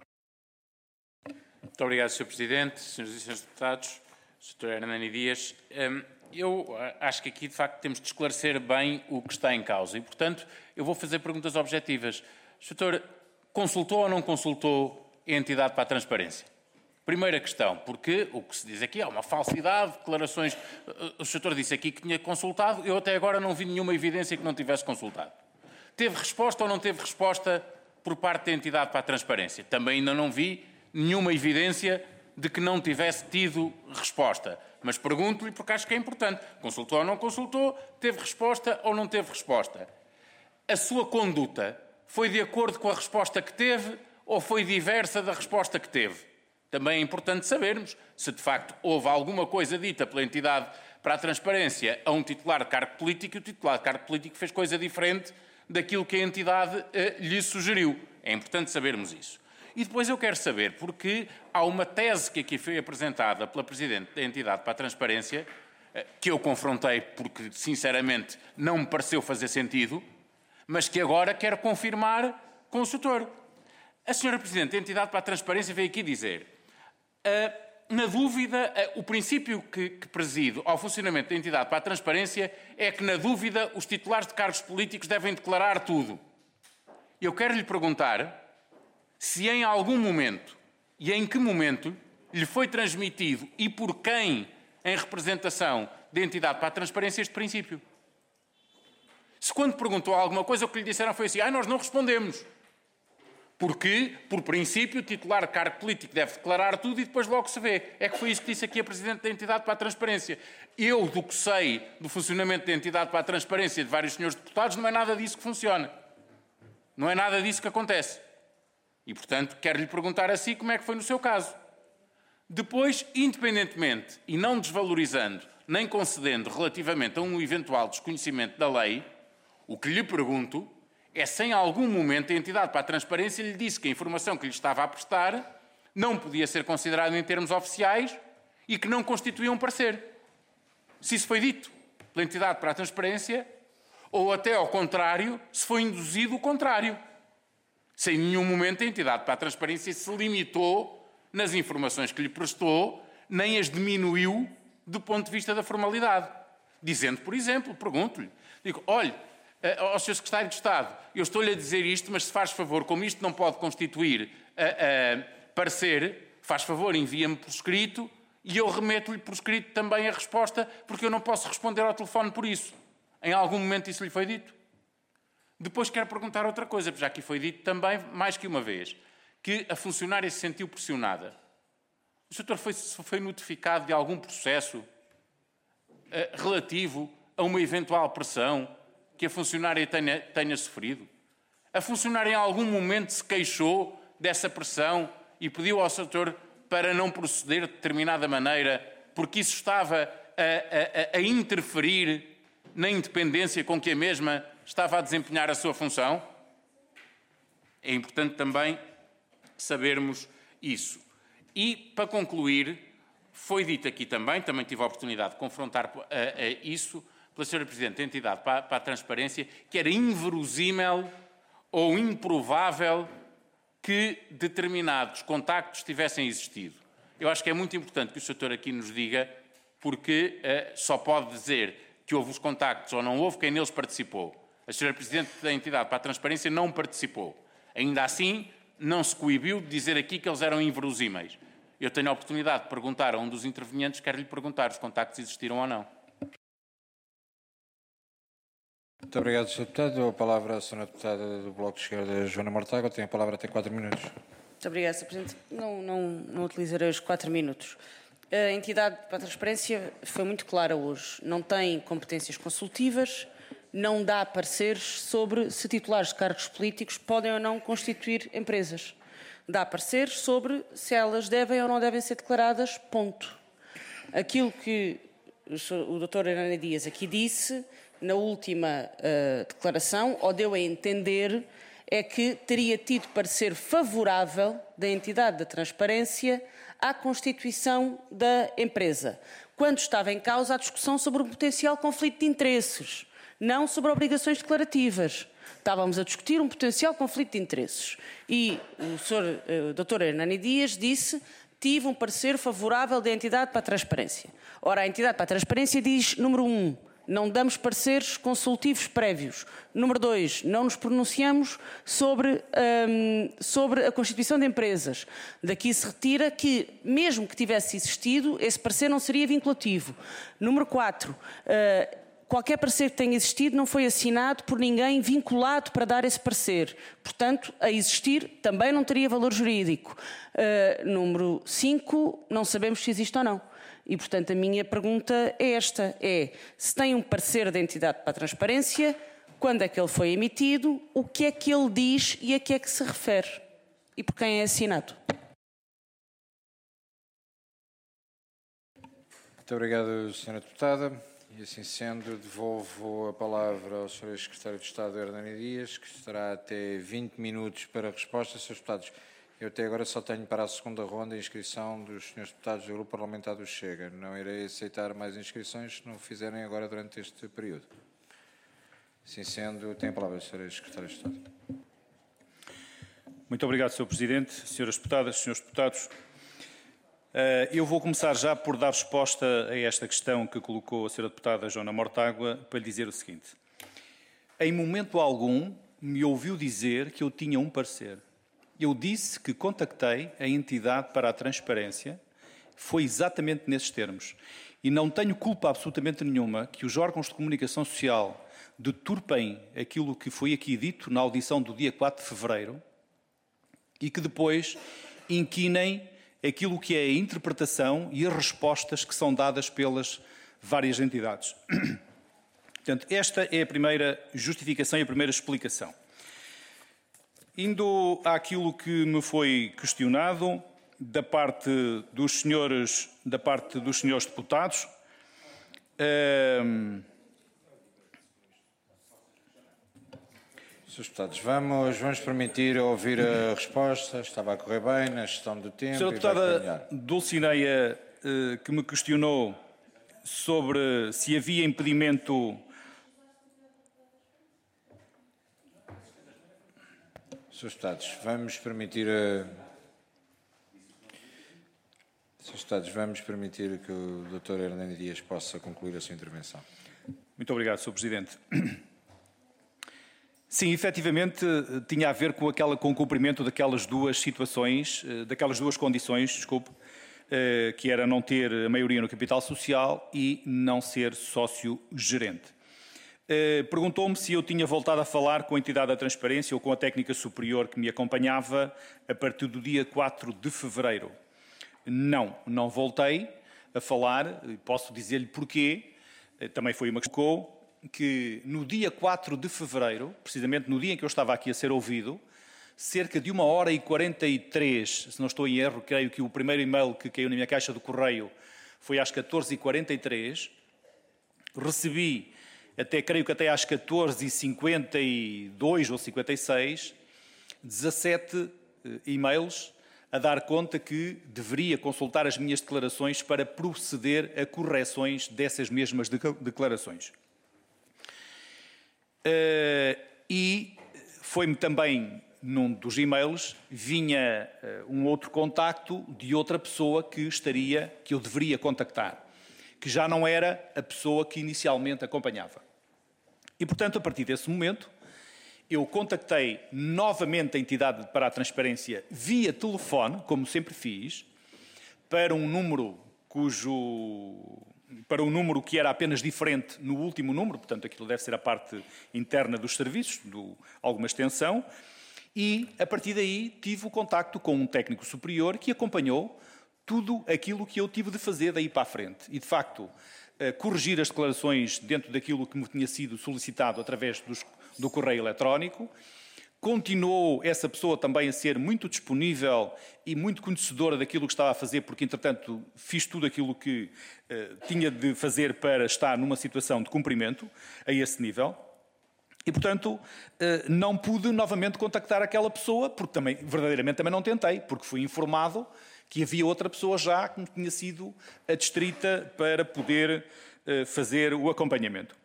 Muito obrigado, senhor Presidente, senhoras e senhores deputados, doutora Hernani Dias. Eu acho que aqui, de facto, temos de esclarecer bem o que está em causa e, portanto, eu vou fazer perguntas objetivas. O senhor consultou ou não consultou a entidade para a transparência? Primeira questão, porque o que se diz aqui é uma falsidade, declarações... O senhor disse aqui que tinha consultado, eu até agora não vi nenhuma evidência que não tivesse consultado. Teve resposta ou não teve resposta por parte da entidade para a transparência? Também ainda não vi nenhuma evidência de que não tivesse tido resposta. Mas pergunto-lhe porque acho que é importante. Consultou ou não consultou? Teve resposta ou não teve resposta? A sua conduta foi de acordo com a resposta que teve ou foi diversa da resposta que teve? Também é importante sabermos se, de facto, houve alguma coisa dita pela entidade para a transparência a um titular de cargo político e o titular de cargo político fez coisa diferente daquilo que a entidade eh, lhe sugeriu. É importante sabermos isso. E depois eu quero saber, porque há uma tese que aqui foi apresentada pela Presidente da entidade para a transparência, eh, que eu confrontei porque, sinceramente, não me pareceu fazer sentido, mas que agora quero confirmar com o setor. A senhora Presidente da entidade para a transparência veio aqui dizer... Uh, na dúvida, uh, o princípio que, que preside ao funcionamento da entidade para a transparência é que, na dúvida, os titulares de cargos políticos devem declarar tudo. Eu quero lhe perguntar se em algum momento, e em que momento, lhe foi transmitido e por quem, em representação da entidade para a transparência, este princípio. Se quando perguntou alguma coisa, o que lhe disseram foi assim, ah, nós não respondemos. Porque, por princípio, o titular de cargo político deve declarar tudo e depois logo se vê. É que foi isso que disse aqui a Presidente da entidade para a transparência. Eu, do que sei do funcionamento da entidade para a transparência de vários senhores deputados, não é nada disso que funciona. Não é nada disso que acontece. E, portanto, quero-lhe perguntar a si como é que foi no seu caso. Depois, independentemente e não desvalorizando nem concedendo relativamente a um eventual desconhecimento da lei, o que lhe pergunto é se em algum momento a entidade para a transparência lhe disse que a informação que lhe estava a prestar não podia ser considerada em termos oficiais e que não constituía um parecer. Se isso foi dito pela entidade para a transparência ou até ao contrário, se foi induzido o contrário. Se em nenhum momento a entidade para a transparência se limitou nas informações que lhe prestou, nem as diminuiu do ponto de vista da formalidade. Dizendo, por exemplo, pergunto-lhe, digo, olhe, ao senhor Secretário de Estado, eu estou-lhe a dizer isto, mas se faz favor, como isto não pode constituir a, a parecer, faz favor, envia-me por escrito e eu remeto-lhe por escrito também a resposta, porque eu não posso responder ao telefone por isso. Em algum momento isso lhe foi dito? Depois quero perguntar outra coisa, porque já aqui foi dito também, mais que uma vez, que a funcionária se sentiu pressionada. O senhor foi, foi notificado de algum processo uh, relativo a uma eventual pressão que a funcionária tenha, tenha sofrido? A funcionária em algum momento se queixou dessa pressão e pediu ao setor para não proceder de determinada maneira porque isso estava a, a, a interferir na independência com que a mesma estava a desempenhar a sua função? É importante também sabermos isso. E, para concluir, foi dito aqui também, também tive a oportunidade de confrontar a, a isso, pela senhora Presidente da entidade para, para a transparência, que era inverosímil ou improvável que determinados contactos tivessem existido. Eu acho que é muito importante que o senhor aqui nos diga, porque uh, só pode dizer que houve os contactos ou não houve quem neles participou. A senhora Presidente da Entidade para a Transparência não participou. Ainda assim, não se coibiu de dizer aqui que eles eram inverosímeis. Eu tenho a oportunidade de perguntar a um dos intervenientes, quero-lhe perguntar, os contactos existiram ou não? Muito obrigado, senhor Deputado. Dou a palavra à senhora Deputada do Bloco de Esquerda, Joana Mortágua. Tem a palavra até quatro minutos. Muito obrigada, senhor Presidente. Não, não, não utilizarei os quatro minutos. A entidade para a transparência foi muito clara hoje. Não tem competências consultivas, não dá pareceres sobre se titulares de cargos políticos podem ou não constituir empresas. Dá pareceres sobre se elas devem ou não devem ser declaradas, ponto. Aquilo que o doutor Hernani Dias aqui disse, na última uh, declaração, ou deu a entender, é que teria tido parecer favorável da entidade da transparência à constituição da empresa, quando estava em causa a discussão sobre o potencial conflito de interesses, não sobre obrigações declarativas. Estávamos a discutir um potencial conflito de interesses. E o senhor o doutor Hernani Dias disse: tive um parecer favorável da entidade para a transparência. Ora, a entidade para a transparência diz, número um, não damos pareceres consultivos prévios. Número dois, não nos pronunciamos sobre, hum, sobre a constituição de empresas. Daqui se retira que, mesmo que tivesse existido, esse parecer não seria vinculativo. Número quatro, uh, qualquer parecer que tenha existido não foi assinado por ninguém vinculado para dar esse parecer. Portanto, a existir também não teria valor jurídico. Uh, número cinco, não sabemos se existe ou não. E, portanto, a minha pergunta é esta, é se tem um parecer da entidade para a transparência, quando é que ele foi emitido, o que é que ele diz e a que é que se refere e por quem é assinado. Muito obrigado, senhora Deputada. E assim sendo, devolvo a palavra ao senhor Secretário de Estado, Hernani Dias, que estará até vinte minutos para a resposta. senhores Deputados, eu até agora só tenho para a segunda ronda a inscrição dos senhores Deputados do Grupo Parlamentar do Chega. Não irei aceitar mais inscrições se não o fizerem agora durante este período. Assim sendo, tem a palavra o senhor Secretário de Estado. Muito obrigado, senhor Presidente, senhoras Deputadas, senhores Deputados. Eu vou começar já por dar resposta a esta questão que colocou a senhora Deputada Joana Mortágua, para lhe dizer o seguinte. Em momento algum me ouviu dizer que eu tinha um parecer. Eu disse que contactei a entidade para a transparência, foi exatamente nesses termos. E não tenho culpa absolutamente nenhuma que os órgãos de comunicação social deturpem aquilo que foi aqui dito na audição do dia quatro de fevereiro e que depois inquinem aquilo que é a interpretação e as respostas que são dadas pelas várias entidades. Portanto, esta é a primeira justificação e a primeira explicação. Indo àquilo que me foi questionado da parte dos senhores, da parte dos senhores deputados, hum... senhores Deputados, vamos, vamos permitir ouvir a resposta. Estava a correr bem na gestão do tempo. senhora Deputada Dulcineia, que me questionou sobre se havia impedimento. senhores Deputados, vamos permitir a... senhores Deputados, vamos permitir que o doutor Hernani Dias possa concluir a sua intervenção. Muito obrigado, senhor Presidente. Sim, efetivamente, tinha a ver com, aquela, com o cumprimento daquelas duas situações, daquelas duas condições, desculpe, que era não ter a maioria no capital social e não ser sócio-gerente. Perguntou-me se eu tinha voltado a falar com a entidade da transparência ou com a técnica superior que me acompanhava a partir do dia quatro de fevereiro. Não, não voltei a falar, posso dizer-lhe porquê, também foi uma questão que no dia quatro de fevereiro, precisamente no dia em que eu estava aqui a ser ouvido, cerca de uma hora e quarenta e três, se não estou em erro, creio que o primeiro e-mail que caiu na minha caixa do correio foi às catorze e quarenta e três, recebi, até, creio que até às catorze e cinquenta e dois ou cinquenta e seis, dezassete e-mails a dar conta que deveria consultar as minhas declarações para proceder a correções dessas mesmas declarações. Uh, e foi-me também num dos e-mails, vinha uh, um outro contacto de outra pessoa que estaria, que eu deveria contactar, que já não era a pessoa que inicialmente acompanhava. E, portanto, a partir desse momento, eu contactei novamente a entidade para a transparência via telefone, como sempre fiz, para um número cujo... para um número que era apenas diferente no último número, portanto, aquilo deve ser a parte interna dos serviços, do, alguma extensão, e, a partir daí, tive o contacto com um técnico superior que acompanhou tudo aquilo que eu tive de fazer daí para a frente. E, de facto, corrigir as declarações dentro daquilo que me tinha sido solicitado através dos, do correio eletrónico. Continuou essa pessoa também a ser muito disponível e muito conhecedora daquilo que estava a fazer, porque, entretanto, fiz tudo aquilo que uh, tinha de fazer para estar numa situação de cumprimento a esse nível. E, portanto, uh, não pude novamente contactar aquela pessoa, porque também, verdadeiramente também não tentei, porque fui informado que havia outra pessoa já que me tinha sido adstrita para poder uh, fazer o acompanhamento.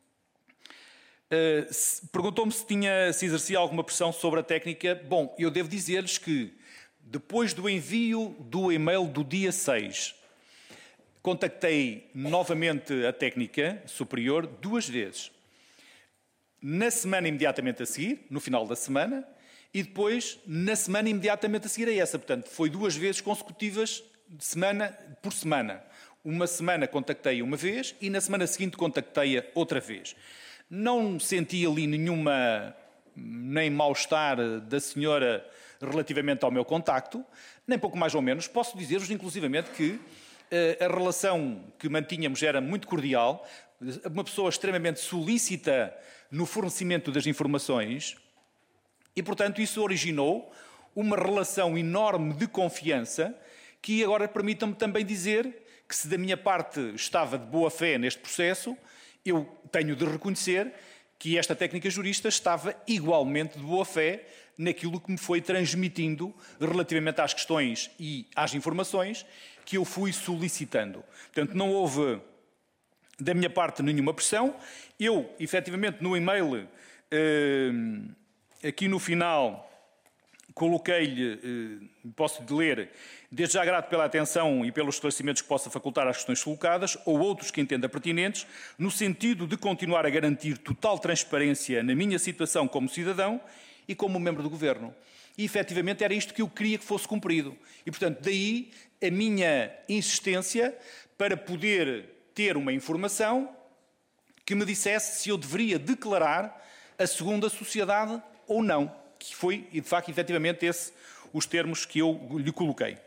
Uh, Perguntou-me se, tinha, se exercia alguma pressão sobre a técnica. Bom, eu devo dizer-lhes que, depois do envio do e-mail do dia seis, contactei novamente a técnica superior duas vezes. Na semana imediatamente a seguir, no final da semana, e depois na semana imediatamente a seguir a essa. Portanto, foi duas vezes consecutivas, de semana por semana. Uma semana contactei uma vez e na semana seguinte contactei-a outra vez. Não senti ali nenhuma, nem mal-estar da senhora relativamente ao meu contacto, nem pouco mais ou menos. Posso dizer-vos, inclusivamente, que eh, a relação que mantínhamos era muito cordial, uma pessoa extremamente solícita no fornecimento das informações e, portanto, isso originou uma relação enorme de confiança que agora permita-me também dizer que, se da minha parte estava de boa fé neste processo, eu tenho de reconhecer que esta técnica jurista estava igualmente de boa fé naquilo que me foi transmitindo relativamente às questões e às informações que eu fui solicitando. Portanto, não houve da minha parte nenhuma pressão. Eu, efetivamente, no e-mail, eh, aqui no final, coloquei-lhe, eh, posso ler, desde já grato pela atenção e pelos esclarecimentos que possa facultar às questões colocadas, ou outros que entenda pertinentes, no sentido de continuar a garantir total transparência na minha situação como cidadão e como membro do Governo. E, efetivamente, era isto que eu queria que fosse cumprido. E, portanto, daí a minha insistência para poder ter uma informação que me dissesse se eu deveria declarar a segunda sociedade ou não, que foi, e de facto, efetivamente, esses os termos que eu lhe coloquei.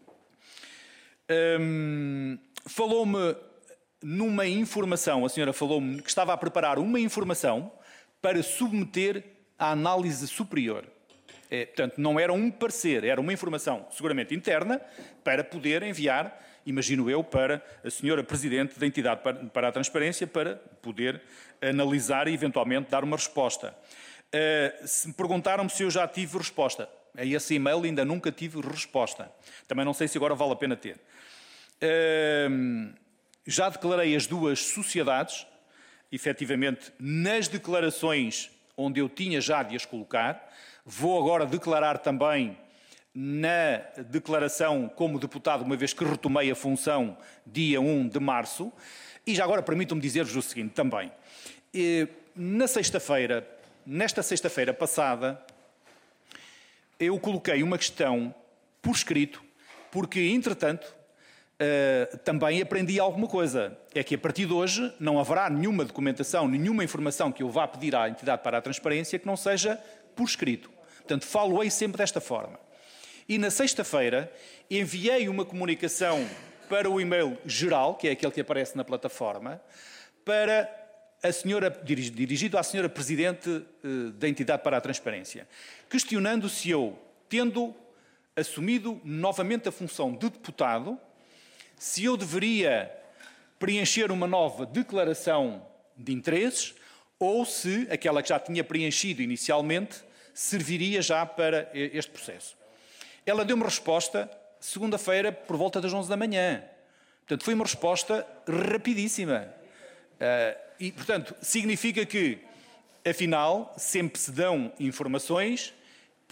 Hum, falou-me numa informação, a senhora falou-me que estava a preparar uma informação para submeter à análise superior. É, portanto, não era um parecer, era uma informação seguramente interna para poder enviar, imagino eu, para a senhora Presidente da Entidade para a Transparência, para poder analisar e eventualmente dar uma resposta. Uh, se me perguntaram-me se eu já tive resposta. A esse e-mail ainda nunca tive resposta. Também não sei se agora vale a pena ter. Uh, já declarei as duas sociedades, efetivamente, nas declarações onde eu tinha já de as colocar. Vou agora declarar também na declaração como deputado, uma vez que retomei a função dia um de março. E já agora permitam-me dizer-vos o seguinte também. Uh, na sexta-feira, nesta sexta-feira passada, eu coloquei uma questão por escrito, porque, entretanto, uh, também aprendi alguma coisa. É que, a partir de hoje, não haverá nenhuma documentação, nenhuma informação que eu vá pedir à Entidade para a Transparência que não seja por escrito. Portanto, falo-ei sempre desta forma. E, na sexta-feira, enviei uma comunicação para o e-mail geral, que é aquele que aparece na plataforma, para a senhora, dirigido à senhora Presidente uh, da Entidade para a Transparência, questionando se eu, tendo assumido novamente a função de deputado, se eu deveria preencher uma nova declaração de interesses ou se aquela que já tinha preenchido inicialmente serviria já para este processo. Ela deu-me resposta segunda-feira por volta das onze da manhã. Portanto, foi uma resposta rapidíssima. Uh, e, portanto, significa que, afinal, sempre se dão informações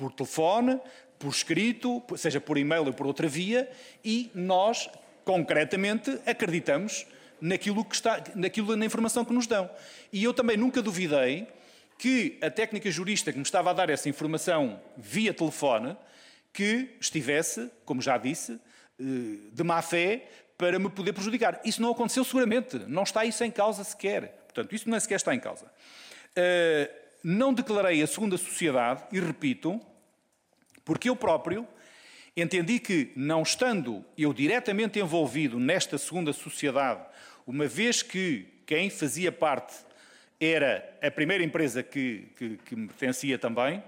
por telefone, por escrito, seja por e-mail ou por outra via, e nós, concretamente, acreditamos naquilo que está, naquilo, na informação que nos dão. E eu também nunca duvidei que a técnica jurista que me estava a dar essa informação via telefone, que estivesse, como já disse, de má fé para me poder prejudicar. Isso não aconteceu seguramente, não está isso em causa sequer. Portanto, isso nem sequer está em causa. Uh, não declarei a segunda sociedade, e repito, porque eu próprio entendi que, não estando eu diretamente envolvido nesta segunda sociedade, uma vez que quem fazia parte era a primeira empresa que, que, que me pertencia também,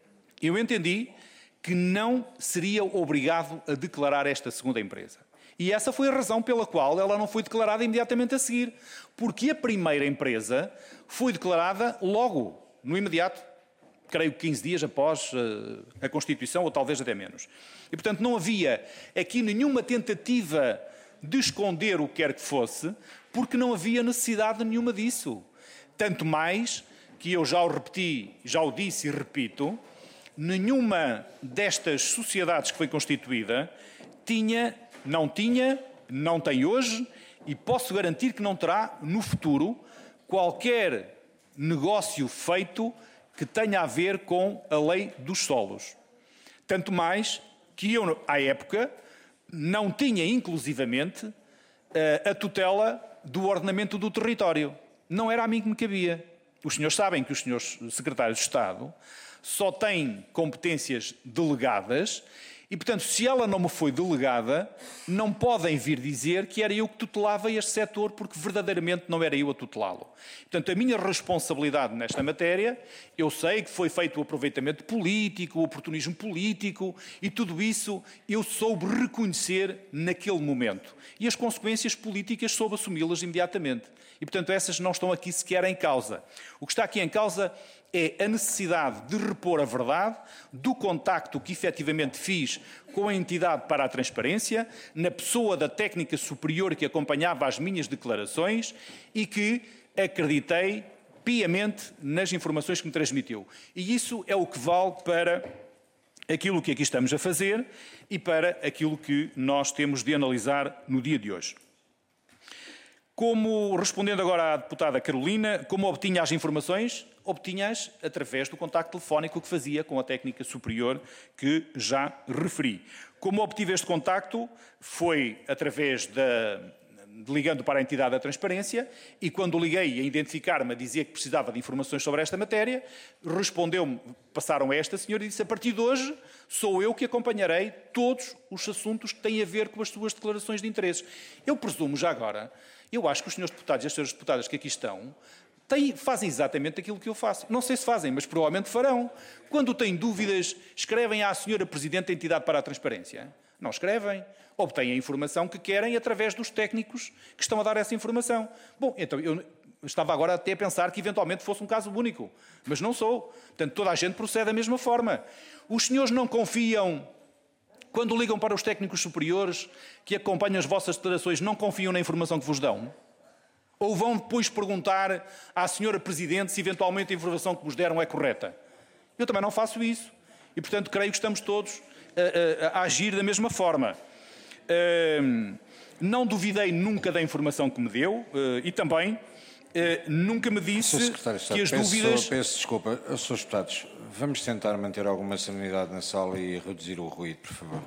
eu entendi que não seria obrigado a declarar esta segunda empresa. E essa foi a razão pela qual ela não foi declarada imediatamente a seguir. Porque a primeira empresa foi declarada logo, no imediato, creio que quinze dias após a Constituição, ou talvez até menos. E, portanto, não havia aqui nenhuma tentativa de esconder o que quer que fosse, porque não havia necessidade nenhuma disso. Tanto mais que eu já o repeti, já o disse e repito, nenhuma destas sociedades que foi constituída tinha, não tinha, não tem hoje e posso garantir que não terá no futuro qualquer negócio feito que tenha a ver com a lei dos solos. Tanto mais que eu, à época, não tinha inclusivamente a tutela do ordenamento do território. Não era a mim que me cabia. Os senhores sabem que os senhores secretários de Estado só têm competências delegadas e, portanto, se ela não me foi delegada, não podem vir dizer que era eu que tutelava este setor, porque verdadeiramente não era eu a tutelá-lo. Portanto, a minha responsabilidade nesta matéria, eu sei que foi feito o aproveitamento político, o oportunismo político, e tudo isso eu soube reconhecer naquele momento. E as consequências políticas soube assumi-las imediatamente. E, portanto, essas não estão aqui sequer em causa. O que está aqui em causa é a necessidade de repor a verdade do contacto que efetivamente fiz com a entidade para a transparência, na pessoa da técnica superior que acompanhava as minhas declarações e que acreditei piamente nas informações que me transmitiu. E isso é o que vale para aquilo que aqui estamos a fazer e para aquilo que nós temos de analisar no dia de hoje. Como, respondendo agora à deputada Carolina, como obtinha as informações? Obtinha-as através do contacto telefónico que fazia com a técnica superior que já referi. Como obtive este contacto? Foi através da... de ligando para a entidade da transparência e quando liguei a identificar-me a dizer que precisava de informações sobre esta matéria, respondeu-me, passaram a esta senhora e disse: a partir de hoje sou eu que acompanharei todos os assuntos que têm a ver com as suas declarações de interesses. Eu presumo já agora, eu acho que os senhores deputados e as senhoras deputadas que aqui estão têm, fazem exatamente aquilo que eu faço. Não sei se fazem, mas provavelmente farão. Quando têm dúvidas, escrevem à senhora Presidente da Entidade para a Transparência. Não escrevem. Obtêm a informação que querem através dos técnicos que estão a dar essa informação. Bom, então eu estava agora até a pensar que eventualmente fosse um caso único, mas não sou. Portanto, toda a gente procede da mesma forma. Os senhores não confiam, quando ligam para os técnicos superiores que acompanham as vossas declarações, não confiam na informação que vos dão? Ou vão depois perguntar à senhora Presidente se eventualmente a informação que vos deram é correta? Eu também não faço isso. E, portanto, creio que estamos todos a, a, a agir da mesma forma. Uh, não duvidei nunca da informação que me deu uh, e também uh, nunca me disse que as peço, dúvidas... Peço desculpa, senhores deputados, vamos tentar manter alguma serenidade na sala e reduzir o ruído, por favor.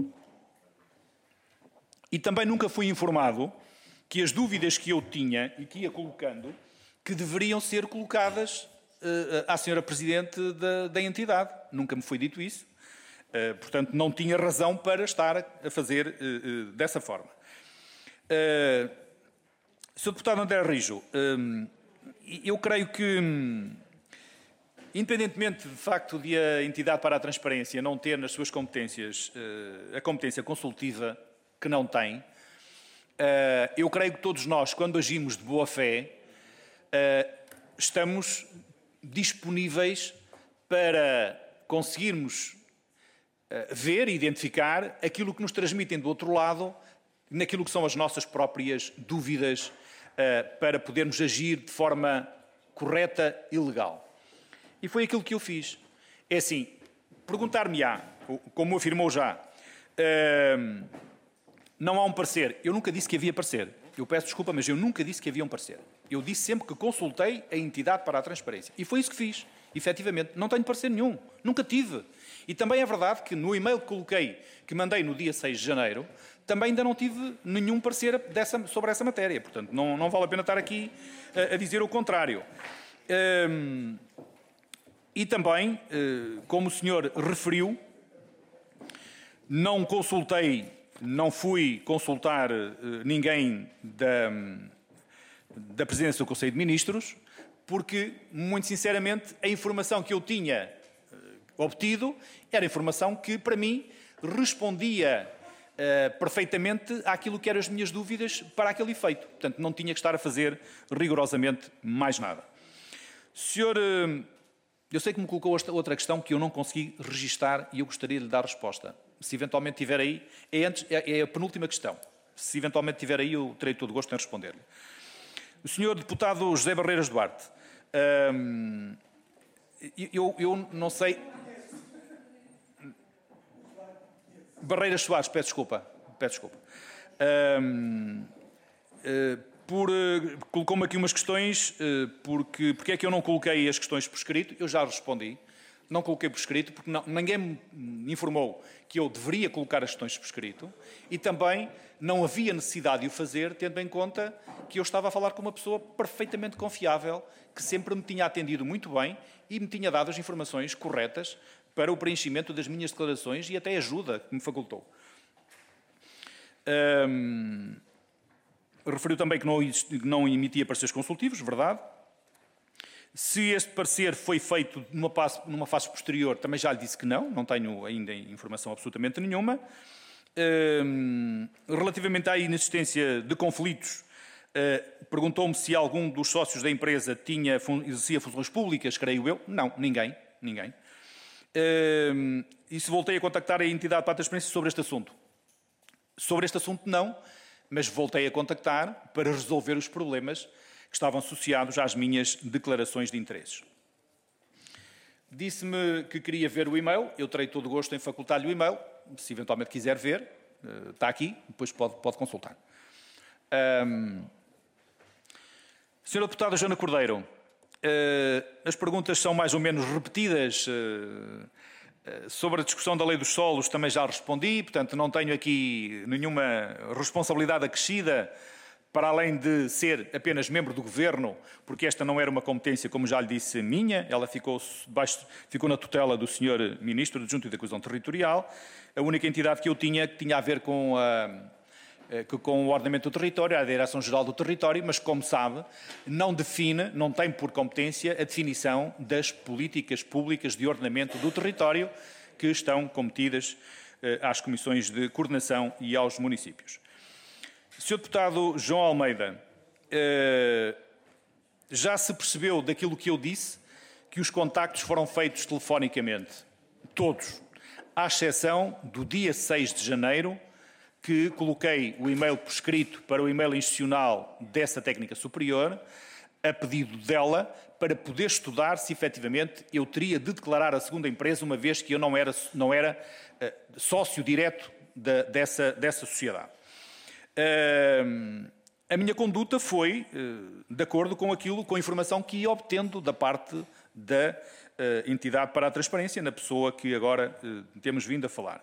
E também nunca fui informado que as dúvidas que eu tinha e que ia colocando, que deveriam ser colocadas uh, à senhora Presidente da, da entidade. Nunca me foi dito isso. Uh, portanto, não tinha razão para estar a fazer uh, uh, dessa forma. Uh, senhor Deputado André Rijo, uh, eu creio que, um, independentemente do facto de a entidade para a transparência não ter nas suas competências uh, a competência consultiva que não tem, uh, eu creio que todos nós, quando agimos de boa fé, uh, estamos disponíveis para conseguirmos ver e identificar aquilo que nos transmitem do outro lado, naquilo que são as nossas próprias dúvidas, para podermos agir de forma correta e legal. E foi aquilo que eu fiz. É assim, perguntar-me-á, como afirmou já, uh, não há um parecer. Eu nunca disse que havia parecer. Eu peço desculpa, mas eu nunca disse que havia um parecer. Eu disse sempre que consultei a entidade para a transparência. E foi isso que fiz, efetivamente. Não tenho parecer nenhum. Nunca tive. E também é verdade que no e-mail que coloquei, que mandei no dia seis de janeiro, também ainda não tive nenhum parecer dessa, sobre essa matéria. Portanto, não, não vale a pena estar aqui a, a dizer o contrário. Um, e também, uh, como o senhor referiu, não consultei, não fui consultar uh, ninguém da, da presidência do Conselho de Ministros, porque, muito sinceramente, a informação que eu tinha uh, obtido era informação que, para mim, respondia Uh, perfeitamente àquilo que eram as minhas dúvidas para aquele efeito. Portanto, não tinha que estar a fazer rigorosamente mais nada. Senhor, uh, eu sei que me colocou esta outra questão que eu não consegui registar e eu gostaria de lhe dar resposta. Se eventualmente tiver aí, é, antes, é, é a penúltima questão. Se eventualmente tiver aí, eu terei todo o gosto em responder-lhe. O senhor deputado José Barreiras Duarte, uh, eu, eu não sei... Barreiras Soares, peço desculpa. Peço desculpa. Um, uh, por, uh, colocou-me aqui umas questões, uh, porque, porque é que eu não coloquei as questões por escrito? Eu já respondi. Não coloquei por escrito, porque não, ninguém me informou que eu deveria colocar as questões por escrito e também não havia necessidade de o fazer, tendo em conta que eu estava a falar com uma pessoa perfeitamente confiável, que sempre me tinha atendido muito bem e me tinha dado as informações corretas para o preenchimento das minhas declarações e até ajuda que me facultou. Um, referiu também que não, não emitia pareceres consultivos, verdade. Se este parecer foi feito numa fase, numa fase posterior, também já lhe disse que não, não tenho ainda informação absolutamente nenhuma. Um, relativamente à inexistência de conflitos, uh, perguntou-me se algum dos sócios da empresa tinha, exercia funções públicas, creio eu. Não, ninguém, ninguém. Uh, e se voltei a contactar a entidade para a transparência sobre este assunto? Sobre este assunto não, mas voltei a contactar para resolver os problemas que estavam associados às minhas declarações de interesses. Disse-me que queria ver o e-mail, eu terei todo o gosto em facultar-lhe o e-mail, se eventualmente quiser ver, uh, está aqui, depois pode, pode consultar. Um, senhora Deputada Joana Cordeiro, Uh, as perguntas são mais ou menos repetidas. Uh, uh, sobre a discussão da lei dos solos também já respondi, portanto não tenho aqui nenhuma responsabilidade acrescida para além de ser apenas membro do Governo, porque esta não era uma competência, como já lhe disse, minha, ela ficou, baixo, ficou na tutela do senhor Ministro Adjunto da Coesão Territorial. A única entidade que eu tinha, que tinha a ver com a... com o ordenamento do território, a Direção-Geral do Território, mas, como sabe, não define, não tem por competência a definição das políticas públicas de ordenamento do território que estão cometidas eh, às comissões de coordenação e aos municípios. senhor Deputado João Almeida, eh, já se percebeu daquilo que eu disse, que os contactos foram feitos telefonicamente, todos, à exceção do dia seis de janeiro, que coloquei o e-mail por escrito para o e-mail institucional dessa técnica superior, a pedido dela, para poder estudar se efetivamente eu teria de declarar a segunda empresa, uma vez que eu não era, não era uh, sócio direto de, dessa, dessa sociedade. Uh, a minha conduta foi uh, de acordo com aquilo, com a informação que ia obtendo da parte da uh, entidade para a transparência, na pessoa que agora uh, temos vindo a falar.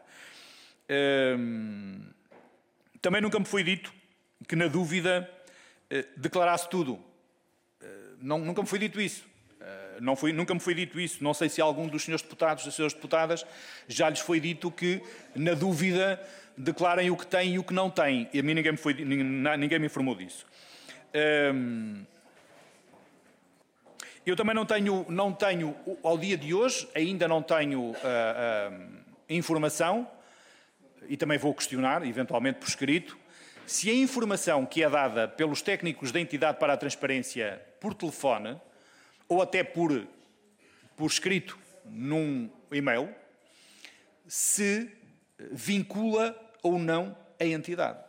Uh, Também nunca me foi dito que, na dúvida, eh, declarasse tudo. Eh, não, nunca me foi dito isso. Eh, não foi, nunca me foi dito isso. Não sei se algum dos senhores deputados, das senhoras deputadas, já lhes foi dito que, na dúvida, declarem o que têm e o que não têm. E a mim ninguém me, foi, ninguém me informou disso. Eh, eu também não tenho, não tenho, ao dia de hoje, ainda não tenho a, a informação, e também vou questionar, eventualmente por escrito, se a informação que é dada pelos técnicos da entidade para a transparência por telefone, ou até por, por escrito num e-mail, se vincula ou não a entidade.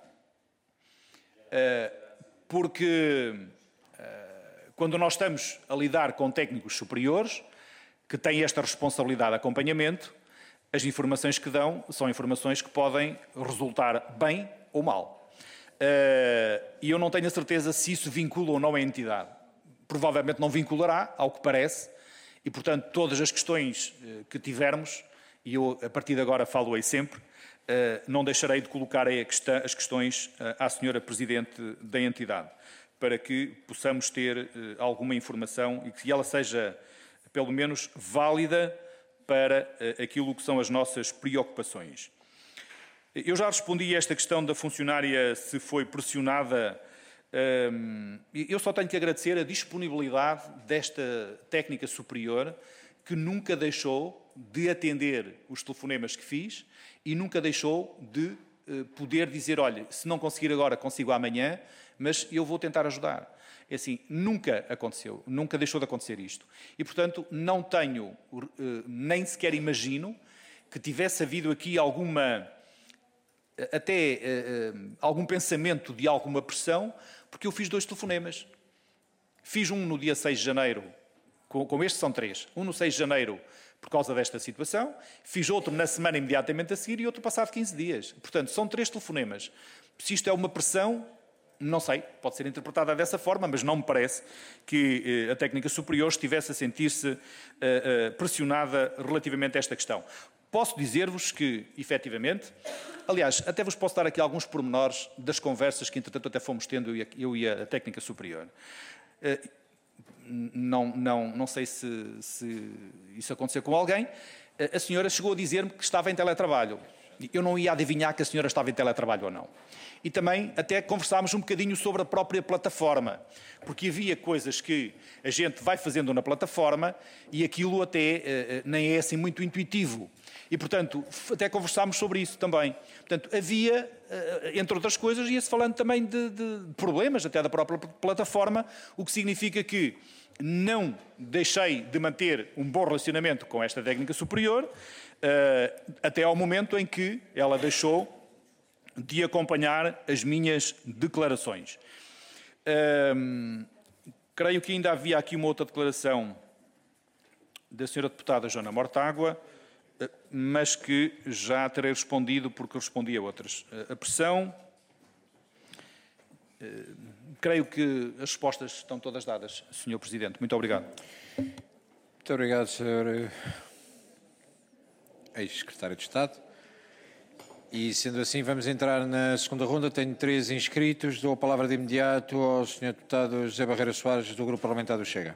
Porque quando nós estamos a lidar com técnicos superiores, que têm esta responsabilidade de acompanhamento, As informações que dão são informações que podem resultar bem ou mal. E eu não tenho a certeza se isso vincula ou não a entidade. Provavelmente não vinculará, ao que parece, e, portanto, todas as questões que tivermos, e eu, a partir de agora, falo-ei sempre, não deixarei de colocar as questões à senhora Presidente da entidade, para que possamos ter alguma informação e que ela seja, pelo menos, válida para aquilo que são as nossas preocupações. Eu já respondi a esta questão da funcionária se foi pressionada. Eu só tenho que agradecer a disponibilidade desta técnica superior, que nunca deixou de atender os telefonemas que fiz e nunca deixou de poder dizer, olha, se não conseguir agora, consigo amanhã, mas eu vou tentar ajudar. É assim, nunca aconteceu, nunca deixou de acontecer isto. E, portanto, não tenho, nem sequer imagino que tivesse havido aqui alguma, até algum pensamento de alguma pressão, porque eu fiz dois telefonemas. Fiz um no dia seis de janeiro, como estes são três, um no seis de janeiro por causa desta situação, fiz outro na semana imediatamente a seguir e outro passado quinze dias. Portanto, são três telefonemas. Se isto é uma pressão, não sei, pode ser interpretada dessa forma, mas não me parece que eh, a técnica superior estivesse a sentir-se eh, eh, pressionada relativamente a esta questão. Posso dizer-vos que, efetivamente, aliás, até vos posso dar aqui alguns pormenores das conversas que, entretanto, até fomos tendo eu e a, eu e a técnica superior. Eh, Não, não, não sei se, se isso aconteceu com alguém. A senhora chegou a dizer-me que estava em teletrabalho. Eu não ia adivinhar que a senhora estava em teletrabalho ou não. E também até conversámos um bocadinho sobre a própria plataforma, porque havia coisas que a gente vai fazendo na plataforma e aquilo até nem é assim muito intuitivo. E, portanto, até conversámos sobre isso também. Portanto, havia, entre outras coisas, ia-se falando também de, de problemas até da própria plataforma, o que significa que não deixei de manter um bom relacionamento com esta técnica superior, até ao momento em que ela deixou de acompanhar as minhas declarações. Hum, creio que ainda havia aqui uma outra declaração da senhora deputada Joana Mortágua, mas que já terei respondido porque respondi a outras. A pressão, creio que as respostas estão todas dadas, senhor Presidente. Muito obrigado. Muito obrigado, senhor ex-secretário de Estado. E, sendo assim, vamos entrar na segunda ronda. Tenho três inscritos. Dou a palavra de imediato ao senhor deputado José Barreira Soares, do Grupo Parlamentar do Chega.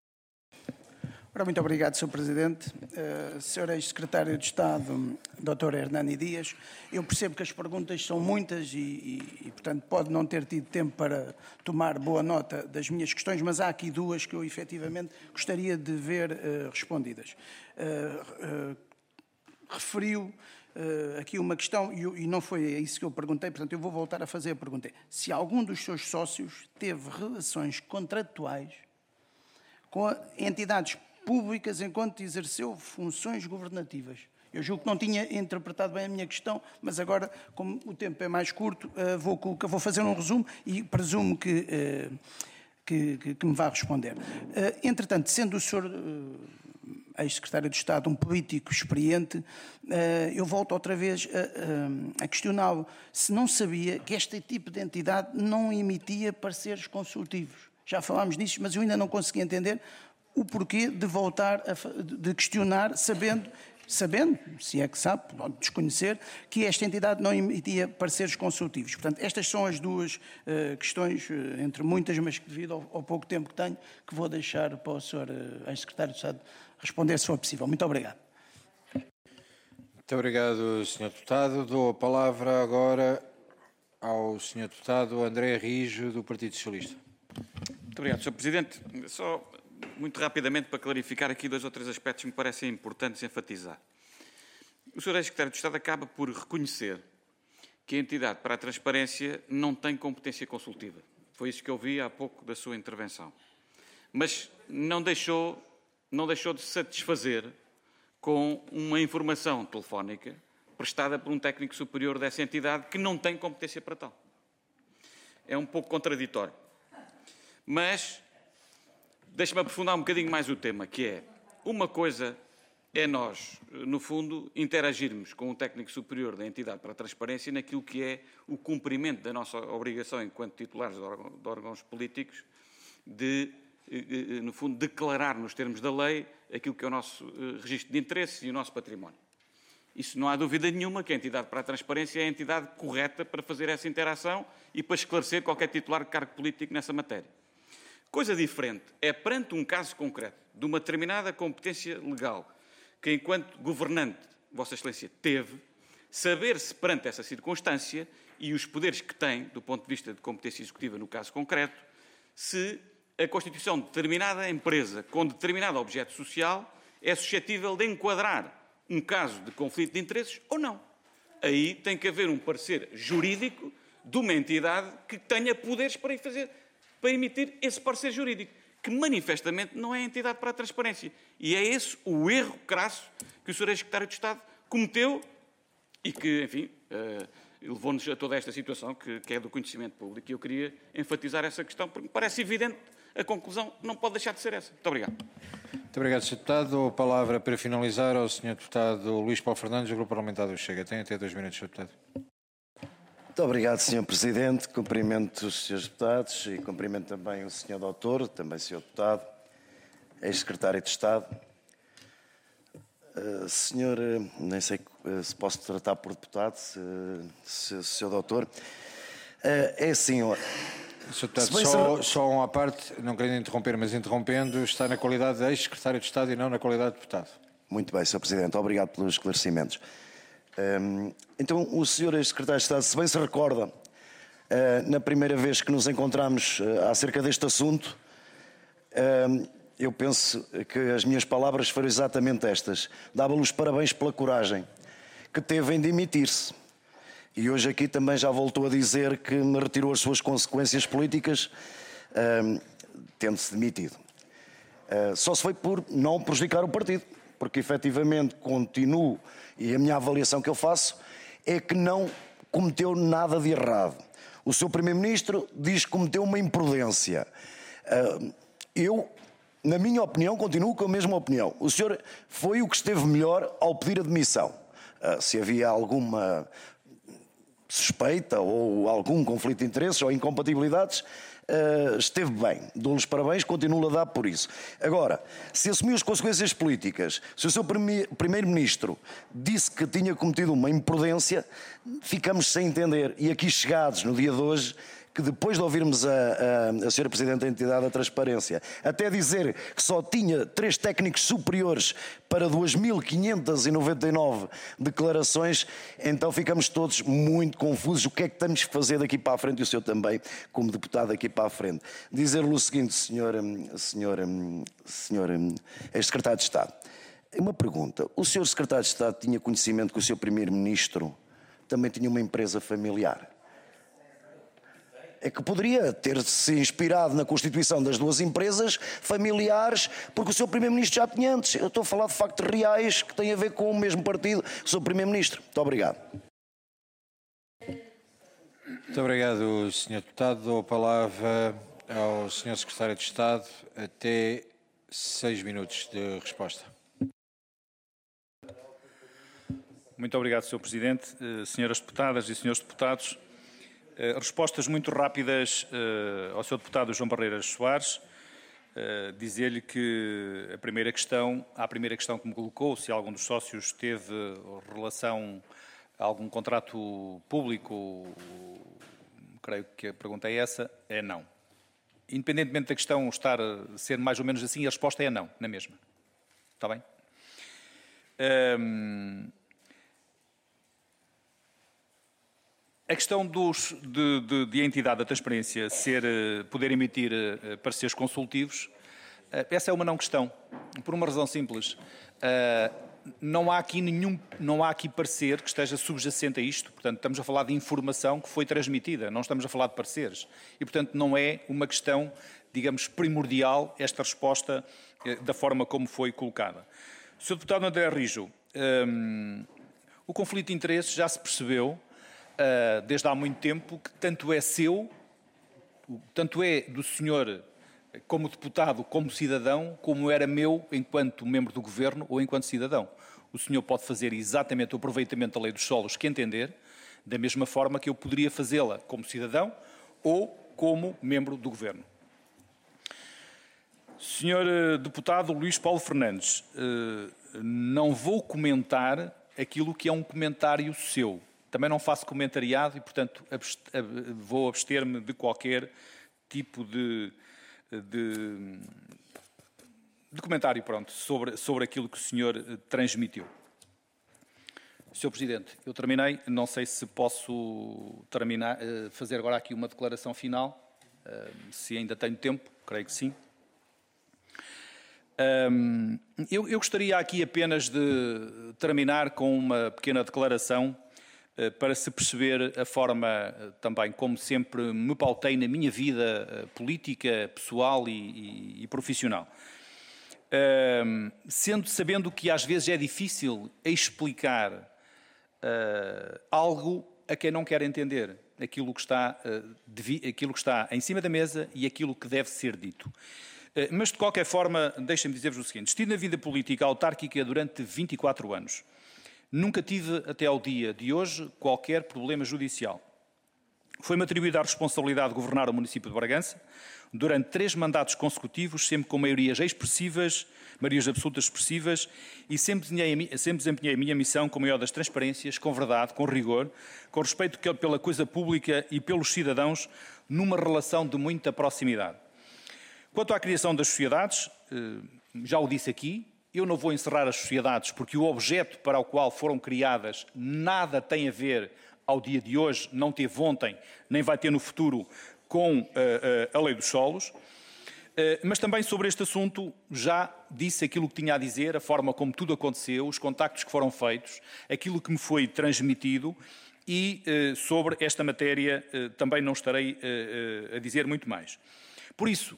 Ora, muito obrigado, senhor Presidente. Uh, senhor ex-secretário de Estado, doutor Hernani Dias, eu percebo que as perguntas são muitas e, e, e, portanto, pode não ter tido tempo para tomar boa nota das minhas questões, mas há aqui duas que eu, efetivamente, gostaria de ver uh, respondidas. Uh, uh, referiu Uh, aqui uma questão, e, e não foi isso que eu perguntei, portanto eu vou voltar a fazer a pergunta. Se algum dos seus sócios teve relações contratuais com entidades públicas enquanto exerceu funções governativas? Eu julgo que não tinha interpretado bem a minha questão, mas agora, como o tempo é mais curto, uh, vou, vou fazer um resumo e presumo que, uh, que, que, que me vá responder. Uh, entretanto, sendo o senhor... Uh, ex-secretário de Estado, um político experiente, eu volto outra vez a, a questioná-lo se não sabia que este tipo de entidade não emitia pareceres consultivos. Já falámos disso, mas eu ainda não consegui entender o porquê de voltar a de questionar, sabendo, sabendo, se é que sabe, pode desconhecer, que esta entidade não emitia pareceres consultivos. Portanto, estas são as duas uh, questões, uh, entre muitas, mas que devido ao, ao pouco tempo que tenho, que vou deixar para o senhor uh, ex-secretário de Estado responder, se for possível. Muito obrigado. Muito obrigado, senhor Deputado. Dou a palavra agora ao senhor Deputado André Rijo, do Partido Socialista. Muito obrigado, senhor Presidente. Só muito rapidamente para clarificar aqui dois ou três aspectos que me parecem importantes enfatizar. O senhor ex-secretário de Estado acaba por reconhecer que a entidade para a transparência não tem competência consultiva. Foi isso que eu vi há pouco da sua intervenção. Mas não deixou... não deixou de se satisfazer com uma informação telefónica prestada por um técnico superior dessa entidade que não tem competência para tal. É um pouco contraditório. Mas deixe-me aprofundar um bocadinho mais o tema, que é uma coisa é nós, no fundo, interagirmos com o técnico superior da entidade para a transparência naquilo que é o cumprimento da nossa obrigação enquanto titulares de órgãos políticos de, no fundo, declarar nos termos da lei aquilo que é o nosso registro de interesses e o nosso património. Isso não há dúvida nenhuma que a entidade para a transparência é a entidade correta para fazer essa interação e para esclarecer qualquer titular de cargo político nessa matéria. Coisa diferente é, perante um caso concreto de uma determinada competência legal que, enquanto governante, Vossa Excelência teve, saber-se perante essa circunstância e os poderes que tem, do ponto de vista de competência executiva no caso concreto, se a constituição de determinada empresa com determinado objeto social é suscetível de enquadrar um caso de conflito de interesses ou não. Aí tem que haver um parecer jurídico de uma entidade que tenha poderes para fazer, para emitir esse parecer jurídico, que manifestamente não é a entidade para a transparência. E é esse o erro crasso que o senhor Ex-Secretário de Estado cometeu e que, enfim, uh, levou-nos a toda esta situação que, que é do conhecimento público. E eu queria enfatizar essa questão, porque me parece evidente a conclusão não pode deixar de ser essa. Muito obrigado. Muito obrigado, senhor Deputado. Dou a palavra para finalizar ao senhor Deputado Luís Paulo Fernandes, do Grupo Parlamentar do Chega. Tem até dois minutos, senhor Deputado. Muito obrigado, senhor Presidente. Cumprimento os senhores deputados e cumprimento também o senhor Doutor, também senhor Deputado, ex-Secretário de Estado. Uh, senhor, uh, nem sei uh, se posso tratar por deputado, se, se, senhor Doutor. Uh, é assim, ó. senhor Deputado, só, se... só uma parte, não querendo interromper, mas interrompendo, está na qualidade de ex-Secretário de Estado e não na qualidade de Deputado. Muito bem, senhor Presidente. Obrigado pelos esclarecimentos. Um, então, o senhor ex-Secretário de Estado, se bem se recorda, uh, na primeira vez que nos encontramos uh, acerca deste assunto, uh, eu penso que as minhas palavras foram exatamente estas. Dava-lhe os parabéns pela coragem que teve em demitir-se. E hoje aqui também já voltou a dizer que me retirou as suas consequências políticas, uh, tendo-se demitido. Uh, só se foi por não prejudicar o partido, porque efetivamente continuo, e a minha avaliação que eu faço é que não cometeu nada de errado. O seu Primeiro-Ministro diz que cometeu uma imprudência. Uh, eu, na minha opinião, continuo com a mesma opinião. O senhor foi o que esteve melhor ao pedir a demissão. Uh, se havia alguma suspeita ou algum conflito de interesses ou incompatibilidades, uh, esteve bem. Dou-lhes parabéns, continuo a dar por isso. Agora, se assumiu as consequências políticas, se o seu Primeiro-Ministro disse que tinha cometido uma imprudência, ficamos sem entender. E aqui chegados, no dia de hoje, que depois de ouvirmos a, a, a senhora Presidente da Entidade da Transparência até dizer que só tinha três técnicos superiores para duas mil quinhentas e noventa e nove declarações, então ficamos todos muito confusos. O que é que temos que fazer daqui para a frente, e o senhor também, como deputado, daqui para a frente? Dizer-lhe o seguinte, senhor, senhor, senhor ex-secretário de Estado. Uma pergunta. O senhor secretário de Estado tinha conhecimento que o seu Primeiro-Ministro também tinha uma empresa familiar? É que poderia ter-se inspirado na constituição das duas empresas familiares, porque o seu Primeiro-Ministro já tinha antes. Eu estou a falar de factos reais que têm a ver com o mesmo partido que o seu Primeiro-Ministro. Muito obrigado. Muito obrigado, senhor Deputado. Dou a palavra ao senhor Secretário de Estado. Até seis minutos de resposta. Muito obrigado, senhor Presidente. Senhoras deputadas e senhores deputados, Uh, respostas muito rápidas uh, ao senhor Deputado João Barreiras Soares. Uh, dizer-lhe que a primeira questão, a primeira questão que me colocou, se algum dos sócios teve relação a algum contrato público, creio que a pergunta é essa, é não. Independentemente da questão estar a ser mais ou menos assim, a resposta é não, na mesma. Está bem? Um, A questão dos, de, de, de a entidade da transparência ser, poder emitir uh, pareceres consultivos, uh, essa é uma não questão, por uma razão simples. Uh, não há aqui nenhum, não há aqui parecer que esteja subjacente a isto, portanto estamos a falar de informação que foi transmitida, não estamos a falar de pareceres. E portanto não é uma questão, digamos, primordial esta resposta uh, da forma como foi colocada. senhor Deputado André Rijo, um, o conflito de interesses já se percebeu Uh, desde há muito tempo, que tanto é seu, tanto é do senhor como deputado, como cidadão, como era meu enquanto membro do Governo ou enquanto cidadão. O senhor pode fazer exatamente o aproveitamento da lei dos solos que entender, da mesma forma que eu poderia fazê-la como cidadão ou como membro do Governo. senhor Deputado Luís Paulo Fernandes, não vou comentar aquilo que é um comentário seu. Também não faço comentariado e, portanto, vou abster-me de qualquer tipo de, de, de comentário pronto, sobre, sobre aquilo que o senhor transmitiu. senhor Presidente, eu terminei. Não sei se posso terminar, fazer agora aqui uma declaração final. Se ainda tenho tempo, creio que sim. Eu, eu gostaria aqui apenas de terminar com uma pequena declaração para se perceber a forma também como sempre me pautei na minha vida política, pessoal e, e, e profissional. Uh, sendo, sabendo que às vezes é difícil explicar uh, algo a quem não quer entender aquilo que, está, uh, devi, aquilo que está em cima da mesa e aquilo que deve ser dito. Uh, mas, de qualquer forma, deixem-me dizer-vos o seguinte. Estive na vida política autárquica durante vinte e quatro anos. Nunca tive, até ao dia de hoje, qualquer problema judicial. Foi-me atribuída a responsabilidade de governar o município de Bragança durante três mandatos consecutivos, sempre com maiorias expressivas, maiorias absolutas expressivas, e sempre desempenhei, sempre desempenhei a minha missão com a maior das transparências, com verdade, com rigor, com respeito pela coisa pública e pelos cidadãos, numa relação de muita proximidade. Quanto à criação das sociedades, já o disse aqui, eu não vou encerrar as sociedades porque o objeto para o qual foram criadas nada tem a ver ao dia de hoje, não teve ontem, nem vai ter no futuro com uh, uh, a lei dos solos. Uh, mas também sobre este assunto já disse aquilo que tinha a dizer, a forma como tudo aconteceu, os contactos que foram feitos, aquilo que me foi transmitido e uh, sobre esta matéria uh, também não estarei uh, uh, a dizer muito mais. Por isso,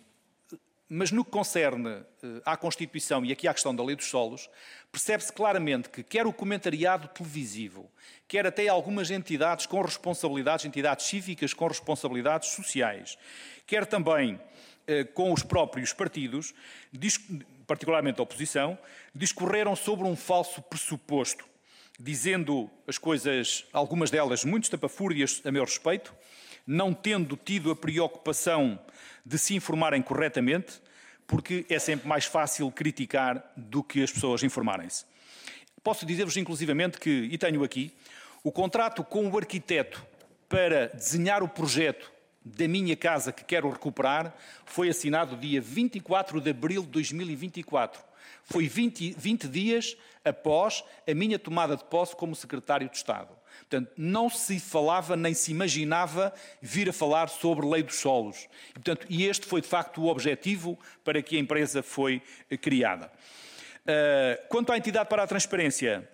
mas no que concerne uh, à Constituição e aqui à questão da lei dos solos, percebe-se claramente que quer o comentariado televisivo, quer até algumas entidades com responsabilidades, entidades cívicas com responsabilidades sociais, quer também uh, com os próprios partidos, particularmente a oposição, discorreram sobre um falso pressuposto, dizendo as coisas, algumas delas muito estapafúrdias a meu respeito, não tendo tido a preocupação de se informarem corretamente, porque é sempre mais fácil criticar do que as pessoas informarem-se. Posso dizer-vos inclusivamente que, e tenho aqui, o contrato com o arquiteto para desenhar o projeto da minha casa que quero recuperar foi assinado dia vinte e quatro de abril de dois mil e vinte e quatro. Foi vinte, vinte dias após a minha tomada de posse como secretário de Estado. Portanto, não se falava nem se imaginava vir a falar sobre lei dos solos. E, portanto, e este foi, de facto, o objetivo para que a empresa foi criada. Uh, quanto à entidade para a transparência,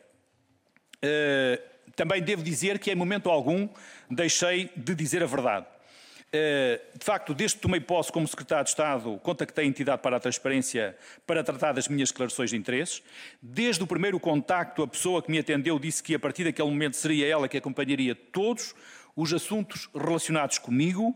uh, também devo dizer que, em momento algum, deixei de dizer a verdade. De facto, desde que tomei posse como secretário de Estado, contactei a entidade para a transparência para tratar das minhas declarações de interesses. Desde o primeiro contacto, a pessoa que me atendeu disse que a partir daquele momento seria ela que acompanharia todos os assuntos relacionados comigo,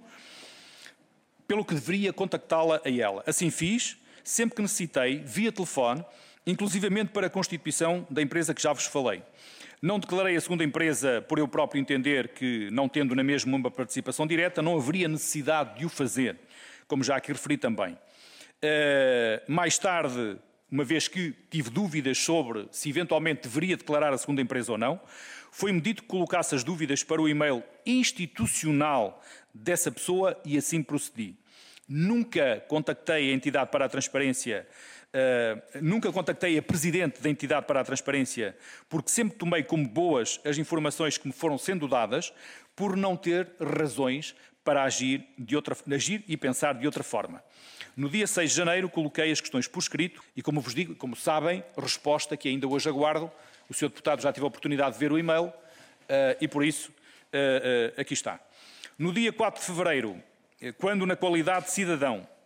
pelo que deveria contactá-la a ela. Assim fiz, sempre que necessitei, via telefone, inclusivamente para a constituição da empresa que já vos falei. Não declarei a segunda empresa por eu próprio entender que, não tendo na mesma uma participação direta, não haveria necessidade de o fazer, como já aqui referi também. Uh, mais tarde, uma vez que tive dúvidas sobre se eventualmente deveria declarar a segunda empresa ou não, foi-me dito que colocasse as dúvidas para o e-mail institucional dessa pessoa e assim procedi. Nunca contactei a entidade para a transparência Uh, nunca contactei a Presidente da entidade para a transparência, porque sempre tomei como boas as informações que me foram sendo dadas, por não ter razões para agir, de outra, agir e pensar de outra forma. No dia seis de janeiro coloquei as questões por escrito e, como vos digo, como sabem, resposta que ainda hoje aguardo. O senhor Deputado já teve a oportunidade de ver o e-mail uh, e, por isso, uh, uh, aqui está. No dia quatro de fevereiro, quando, na qualidade de cidadão,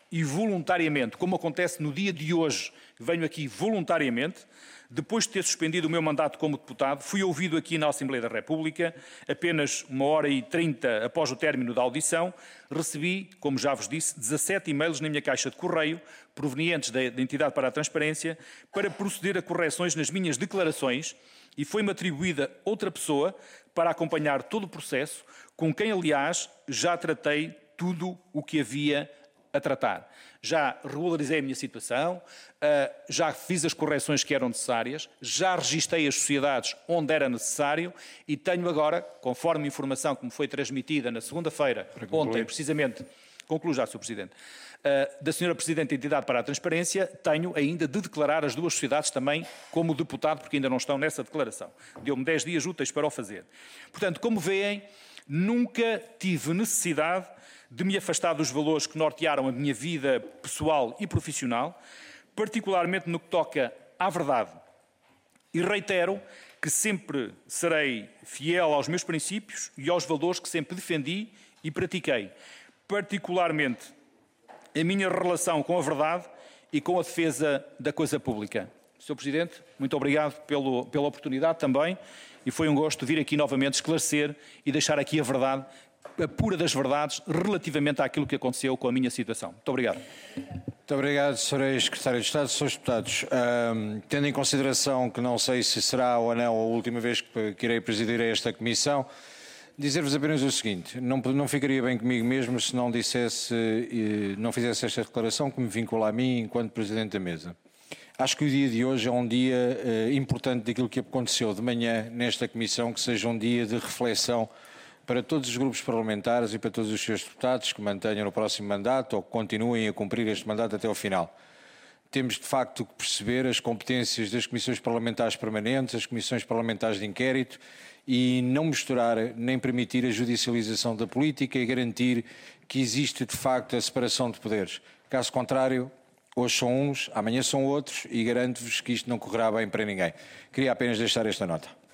e voluntariamente, como acontece no dia de hoje, venho aqui voluntariamente, depois de ter suspendido o meu mandato como deputado, fui ouvido aqui na Assembleia da República, apenas uma hora e trinta após o término da audição, recebi, como já vos disse, dezassete e-mails na minha caixa de correio, provenientes da Entidade para a Transparência, para proceder a correções nas minhas declarações, e foi-me atribuída outra pessoa para acompanhar todo o processo, com quem, aliás, já tratei tudo o que havia a tratar. Já regularizei a minha situação, já fiz as correções que eram necessárias, já registrei as sociedades onde era necessário e tenho agora, conforme a informação que me foi transmitida na segunda-feira, ontem precisamente, concluo já, senhor Presidente, da senhora Presidente da Entidade para a Transparência, tenho ainda de declarar as duas sociedades também como deputado, porque ainda não estão nessa declaração. Deu-me dez dias úteis para o fazer. Portanto, como veem, nunca tive necessidade de me afastar dos valores que nortearam a minha vida pessoal e profissional, particularmente no que toca à verdade. E reitero que sempre serei fiel aos meus princípios e aos valores que sempre defendi e pratiquei, particularmente a minha relação com a verdade e com a defesa da coisa pública. senhor Presidente, muito obrigado pelo, pela oportunidade também, e foi um gosto vir aqui novamente esclarecer e deixar aqui a verdade, a pura das verdades, relativamente àquilo que aconteceu com a minha situação. Muito obrigado. Muito obrigado, senhor Secretário de Estado. senhores Deputados, um, tendo em consideração que não sei se será ou não a última vez que, que irei presidir esta comissão, dizer-vos apenas o seguinte: não, não ficaria bem comigo mesmo se não dissesse, não fizesse esta declaração que me vincula a mim enquanto Presidente da Mesa. Acho que o dia de hoje é um dia uh, importante daquilo que aconteceu de manhã nesta comissão, que seja um dia de reflexão para todos os grupos parlamentares e para todos os senhores deputados que mantenham no próximo mandato ou que continuem a cumprir este mandato até ao final. Temos, de facto, que perceber as competências das comissões parlamentares permanentes, as comissões parlamentares de inquérito e não misturar nem permitir a judicialização da política e garantir que existe, de facto, a separação de poderes. Caso contrário, hoje são uns, amanhã são outros e garanto-vos que isto não correrá bem para ninguém. Queria apenas deixar esta nota.